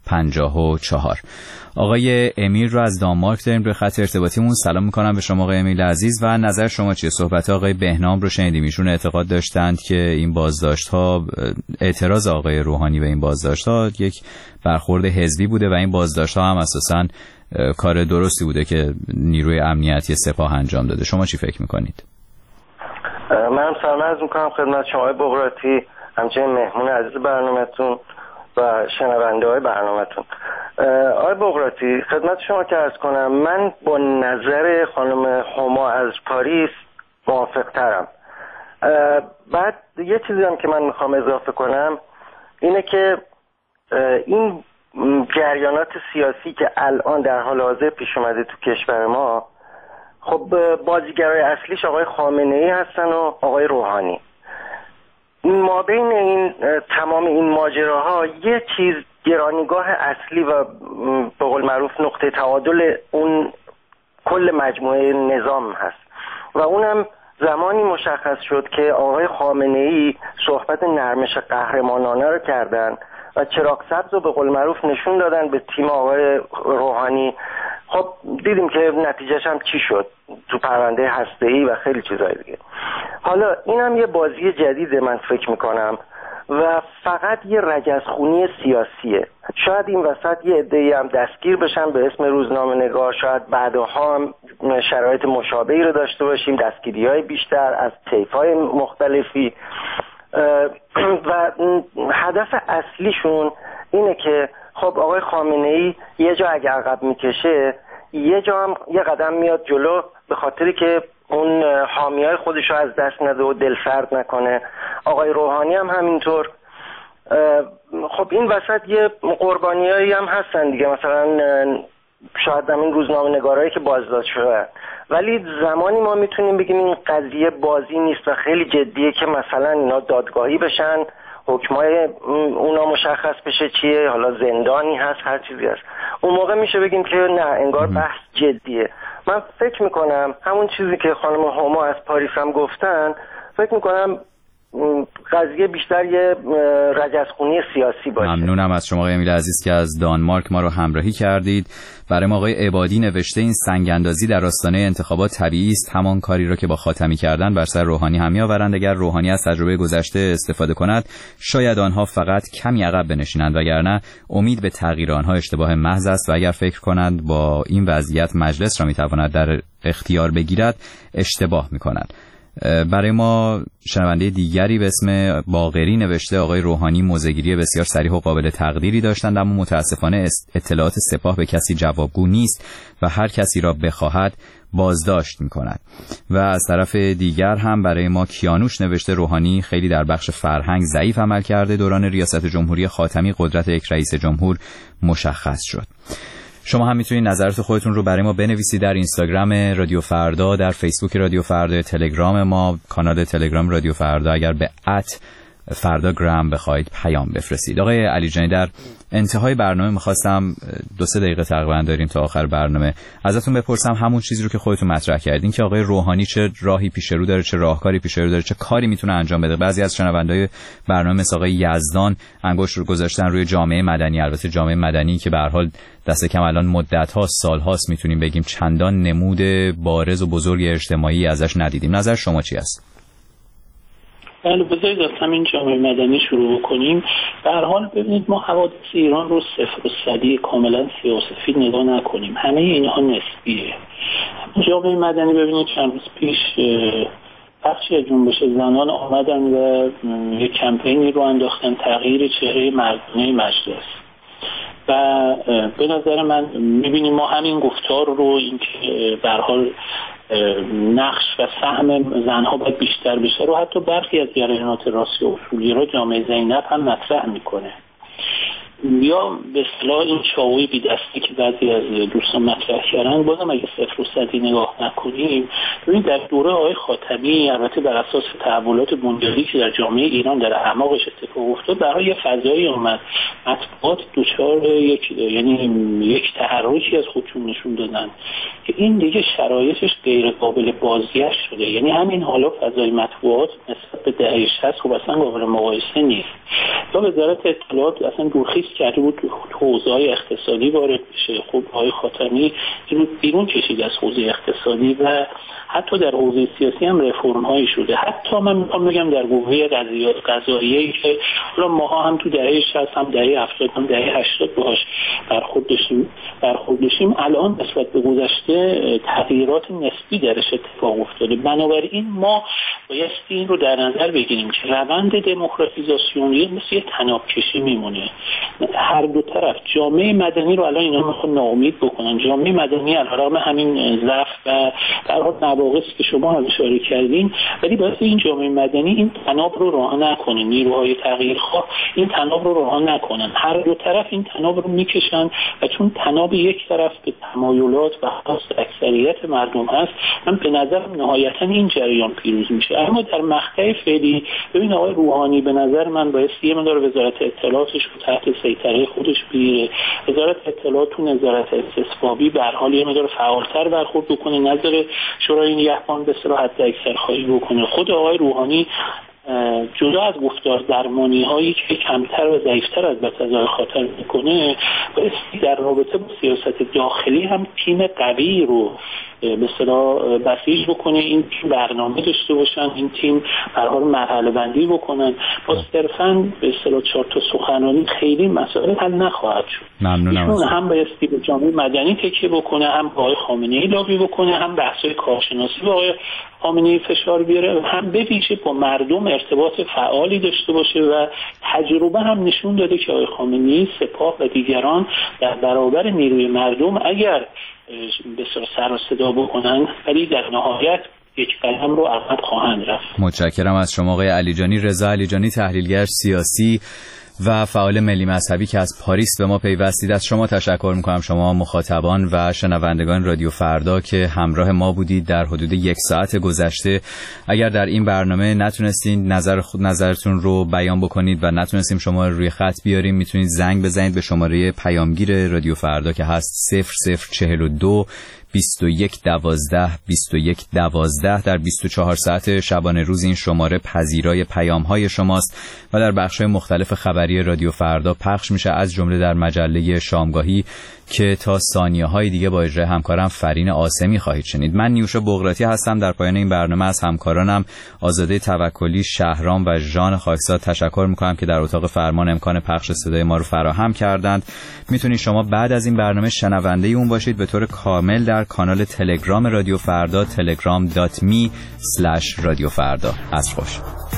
پنجاه و چهار. آقای امیر رو از دانمارک داریم روی خط ارتباطیمون. سلام میکنم به شما آقای امیر عزیز و نظر شما چیه؟ صحبت آقای بهنام رو شنیدیم، ایشون اعتقاد داشتند که این بازداشت‌ها، اعتراض آقای روحانی به این بازداشت‌ها یک برخورد حزبی بوده و این بازداشت‌ها هم اساساً کار درستی بوده که نیروی امنیتی سپاه انجام داده. شما چی فکر میکنید؟ من سلام عرض میکنم خدمت شما بغراتی، همچنین مهمون عزیز برنامه‌تون و شنونده های برنامه‌تون. آقای بغراتی، خدمت شما که عرض کنم من با نظر خانم هما از پاریس موافق ترم. بعد یه چیزی هم که من میخوام اضافه کنم اینه که این جریانات سیاسی که الان در حال حاضر پیش اومده تو کشور ما، خب بازیگرای اصلیش آقای خامنه‌ای هستن و آقای روحانی. ما بین این تمام این ماجراها یه چیز گرانیگاه اصلی و به قول معروف نقطه تعادل اون کل مجموعه نظام هست و اونم زمانی مشخص شد که آقای خامنه‌ای صحبت نرمش قهرمانانه رو کردن و چراغ سبز رو به قول معروف نشون دادن به تیم آقای روحانی. خب دیدیم که نتیجهش هم چی شد تو پرونده هسته‌ای و خیلی چیزای دیگه. حالا اینم یه بازی جدیده من فکر میکنم و فقط یه رجزخونی سیاسیه. شاید این وسط یه عده‌ای هم دستگیر بشن به اسم روزنامه‌نگار، شاید بعدها هم شرایط مشابهی رو داشته باشیم، دستگیری‌های بیشتر از طیف‌های مختلفی و هدف اصلیشون اینه که خب آقای خامنه‌ای یه جا اگه عقب میکشه یه جا هم یه قدم میاد جلو، به خاطری که اون حامیای خودش رو از دست نده و دل سرد نکنه. آقای روحانی هم همینطور. خب این وسط یه قربانیایی هم هستن دیگه، مثلا شاید هم این روزنامه نگارایی که بازداشت شدن، ولی زمانی ما میتونیم بگیم این قضیه بازی نیست و خیلی جدیه که مثلا اینا دادگاهی بشن، حکمای اونا مشخص بشه چیه، حالا زندانی هست هر چیزی هست، اون موقع میشه بگیم که نه انگار بحث جدیه. من فکر میکنم همون چیزی که خانم هما از پاریس هم گفتن، فکر میکنم قضیه بیشتر یه رجزخونی سیاسی باشه. ممنونم از شما آقای امیل عزیز که از دانمارک ما رو همراهی کردید. برای ما آقای عبادی نوشته این سنگ‌اندازی در آستانه انتخابات طبیعی است، همان کاری را که با خاتمی کردن بر سر روحانی هم می‌آورند. اگر روحانی از تجربه گذشته استفاده کند شاید آنها فقط کمی عقب بنشینند، وگرنه امید به تغییر آنها اشتباه محض است و اگر فکر کنند با این وضعیت مجلس را می‌تواند در اختیار بگیرد اشتباه می‌کنند. برای ما شنونده دیگری به اسم باقری نوشته آقای روحانی موضع‌گیری بسیار صریح و قابل تقدیری داشتند، اما متاسفانه اطلاعات سپاه به کسی جوابگو نیست و هر کسی را بخواهد بازداشت می‌کند. و از طرف دیگر هم برای ما کیانوش نوشته روحانی خیلی در بخش فرهنگ ضعیف عمل کرده، دوران ریاست جمهوری خاتمی قدرت یک رئیس جمهور مشخص شد. شما هم میتونید نظرات خودتون رو برای ما بنویسید در اینستاگرام رادیو فردا، در فیسبوک رادیو فردا، تلگرام ما، کانال تلگرام رادیو فردا، اگر به ات فرداگرام بخواید پیام بفرستید. آقای علی جانی، در انتهای برنامه میخواستم دو سه دقیقه تقریبا داریم تا آخر برنامه ازتون بپرسم همون چیزی رو که خودتون مطرح کردین که آقای روحانی چه راهی پیش رو داره، چه راهکاری پیش رو داره، چه کاری میتونه انجام بده. بعضی از شنوندای برنامه مثل آقای یزدان انگشت رو گذاشتن روی جامعه مدنی، البته جامعه مدنی که به هر حال دست کم الان مدت ها سال هاست میتونیم بگیم چندان نمود بارز و بزرگ اجتماعی ازش ندیدیم. نظر شما چی است؟ بله، بذارید از همین جامعه مدنی شروع بکنیم. به هر حال ببینید ما حوادث ایران رو صفر و صدی کاملا سیاه‌وسفید نگاه نکنیم، همه اینها نسبیه. جامعه مدنی ببینید چند روز پیش بخشی از جنبش زنان آمدن و یک کمپینی رو انداختن تغییر چهره مردانه مجلس و به نظر من میبینیم ما همین گفتار رو، این که به هر حال نقش و سهم زنها باید بیشتر بشه رو حتی برخی از جریانات راستی و اصولگرا جامعه زینب هم مطرح میکنه. یا به اصطلاح این چاوی بی دستی که بعضی از دوستان مطرح کردن، بازم اگه صفر و صدی نگاه نکنیم ببینید در دوره آقای خاتمی البته بر اساس تحولات بنیادی که در جامعه ایران در اعماقش اتفاق افتاد، برای یه فضایی اومد مطبوعات دوچار یک یعنی یک تحرکی از خودشون نشون دادن که این دیگه شرایطش غیر قابل بازگشت شده. یعنی همین حالا فضای مطبوعات نسبت به دهه شصت خب اصلا قابل مقایسه نیست. تا وزارت اطلاعات اصلا دورخیز کرده بود حوزه‌های اقتصادی وارد بشه. خب آقای خاتمی اینو بیرون کشید از حوزه اقتصادی و حتی در حوزه سیاسی هم رفرم هایی شده. حتی من میخوام بگم در قوه قضاییه که حالا ماها هم تو دهه شصت هم دهه هفتاد هم دهه هشتاد باهاش برخورد داشتیم برخورد داشتیم الان نسبت به گذشته تغییرات نسبی درش اتفاق افتاده. بنابراین ما باید این رو در نظر بگیریم که روند دموکراتیزاسیونی مثل یه طناب کشی میمونه. هر دو طرف جامعه مدنی رو الان اینا میخوان ناامید بکنن. جامعه مدنی علیرغم همین ضعف و در حال نواقصی که شما هم اشاره کردین، ولی باید این جامعه مدنی این طناب رو رها نکنه، نیروهای تغییرخواه این طناب رو رها نکنن. هر دو طرف این طناب رو میکشن و چون طناب یک طرف به تمایلات و خواست اکثریت مردم هست، من به نظرم نهایتا این جریان پیروز میشه. اما در مقطع فعلی ببین آقای روحانی به نظر من باید یه مقدار وزارت اطلاعاتش رو تحت سیطره خودش بگیره. وزارت اطلاعات تو نظارت استصوابی به هر حال یه مقدار فعالتر برخورد بکنه، نظر شورای نگهبان به صراحت اکثر خواهی بکنه. خود آقای روحانی جدا از گفتار درمانی هایی که کمتر و ضعیفتر از بسازهای خاطر میکنه، بایستی در رابطه با سیاست داخلی هم تیم قوی رو به اصطلاح بسیج بکنه، این تیم برنامه داشته باشن، این تیم هر حال مرحله بندی بکنن. با صرفاً به اصطلاح چهار تا سخنرانی خیلی مسائل حل نخواهد شد. ممنونم. ایشون هم بایستی به جامعه مدنی تکیه بکنه، هم با آقای خامنه‌ای لابی بکنه، هم بحث‌های کارشناسی با آقای خامنه‌ای فشار بیاره، هم به ویژه با مردم ارتباط فعالی داشته باشه و تجربه هم نشون داده که آقای خامنه‌ای، سپاه و دیگران در برابر نیروی مردم اگر به سر و صدا بکنن ولی در نهایت یک قدم رو عقب خواهند رفت. متشکرم از شما آقای علیجانی. رضا علیجانی، تحلیلگر سیاسی و فعال ملی مذهبی که از پاریس به ما پیوستید، از شما تشکر میکنم، شما مخاطبان و شنوندگان رادیو فردا که همراه ما بودید در حدود یک ساعت گذشته. اگر در این برنامه نتونستین نظر خود نظرتون رو بیان بکنید و نتونستیم شما روی خط بیاریم، میتونید زنگ بزنید به شماره پیامگیر رادیو فردا که هست صفر صفر چهل و دو بیست و یک دوازده بیست و یک دوازده. در بیست و چهار ساعت شبانه روز این شماره پذیرای پیام‌های شماست و در بخش‌های مختلف خبری رادیو فردا پخش میشه، از جمله در مجله شامگاهی که تا ثانیه‌های دیگه با اجرای همکارم فرین عاصمی خواهید شنید. من نیوشا بغراتی هستم. در پایان این برنامه از همکارانم آزاده توکلی، شهرام و ژان خاکساد تشکر میکنم که در اتاق فرمان امکان پخش صدای ما رو فراهم کردند. میتونید شما بعد از این برنامه شنونده اون باشید به طور کامل در کانال تلگرام رادیو فردا تلگرام دات می اسلش رادیو فردا. عصر خوش.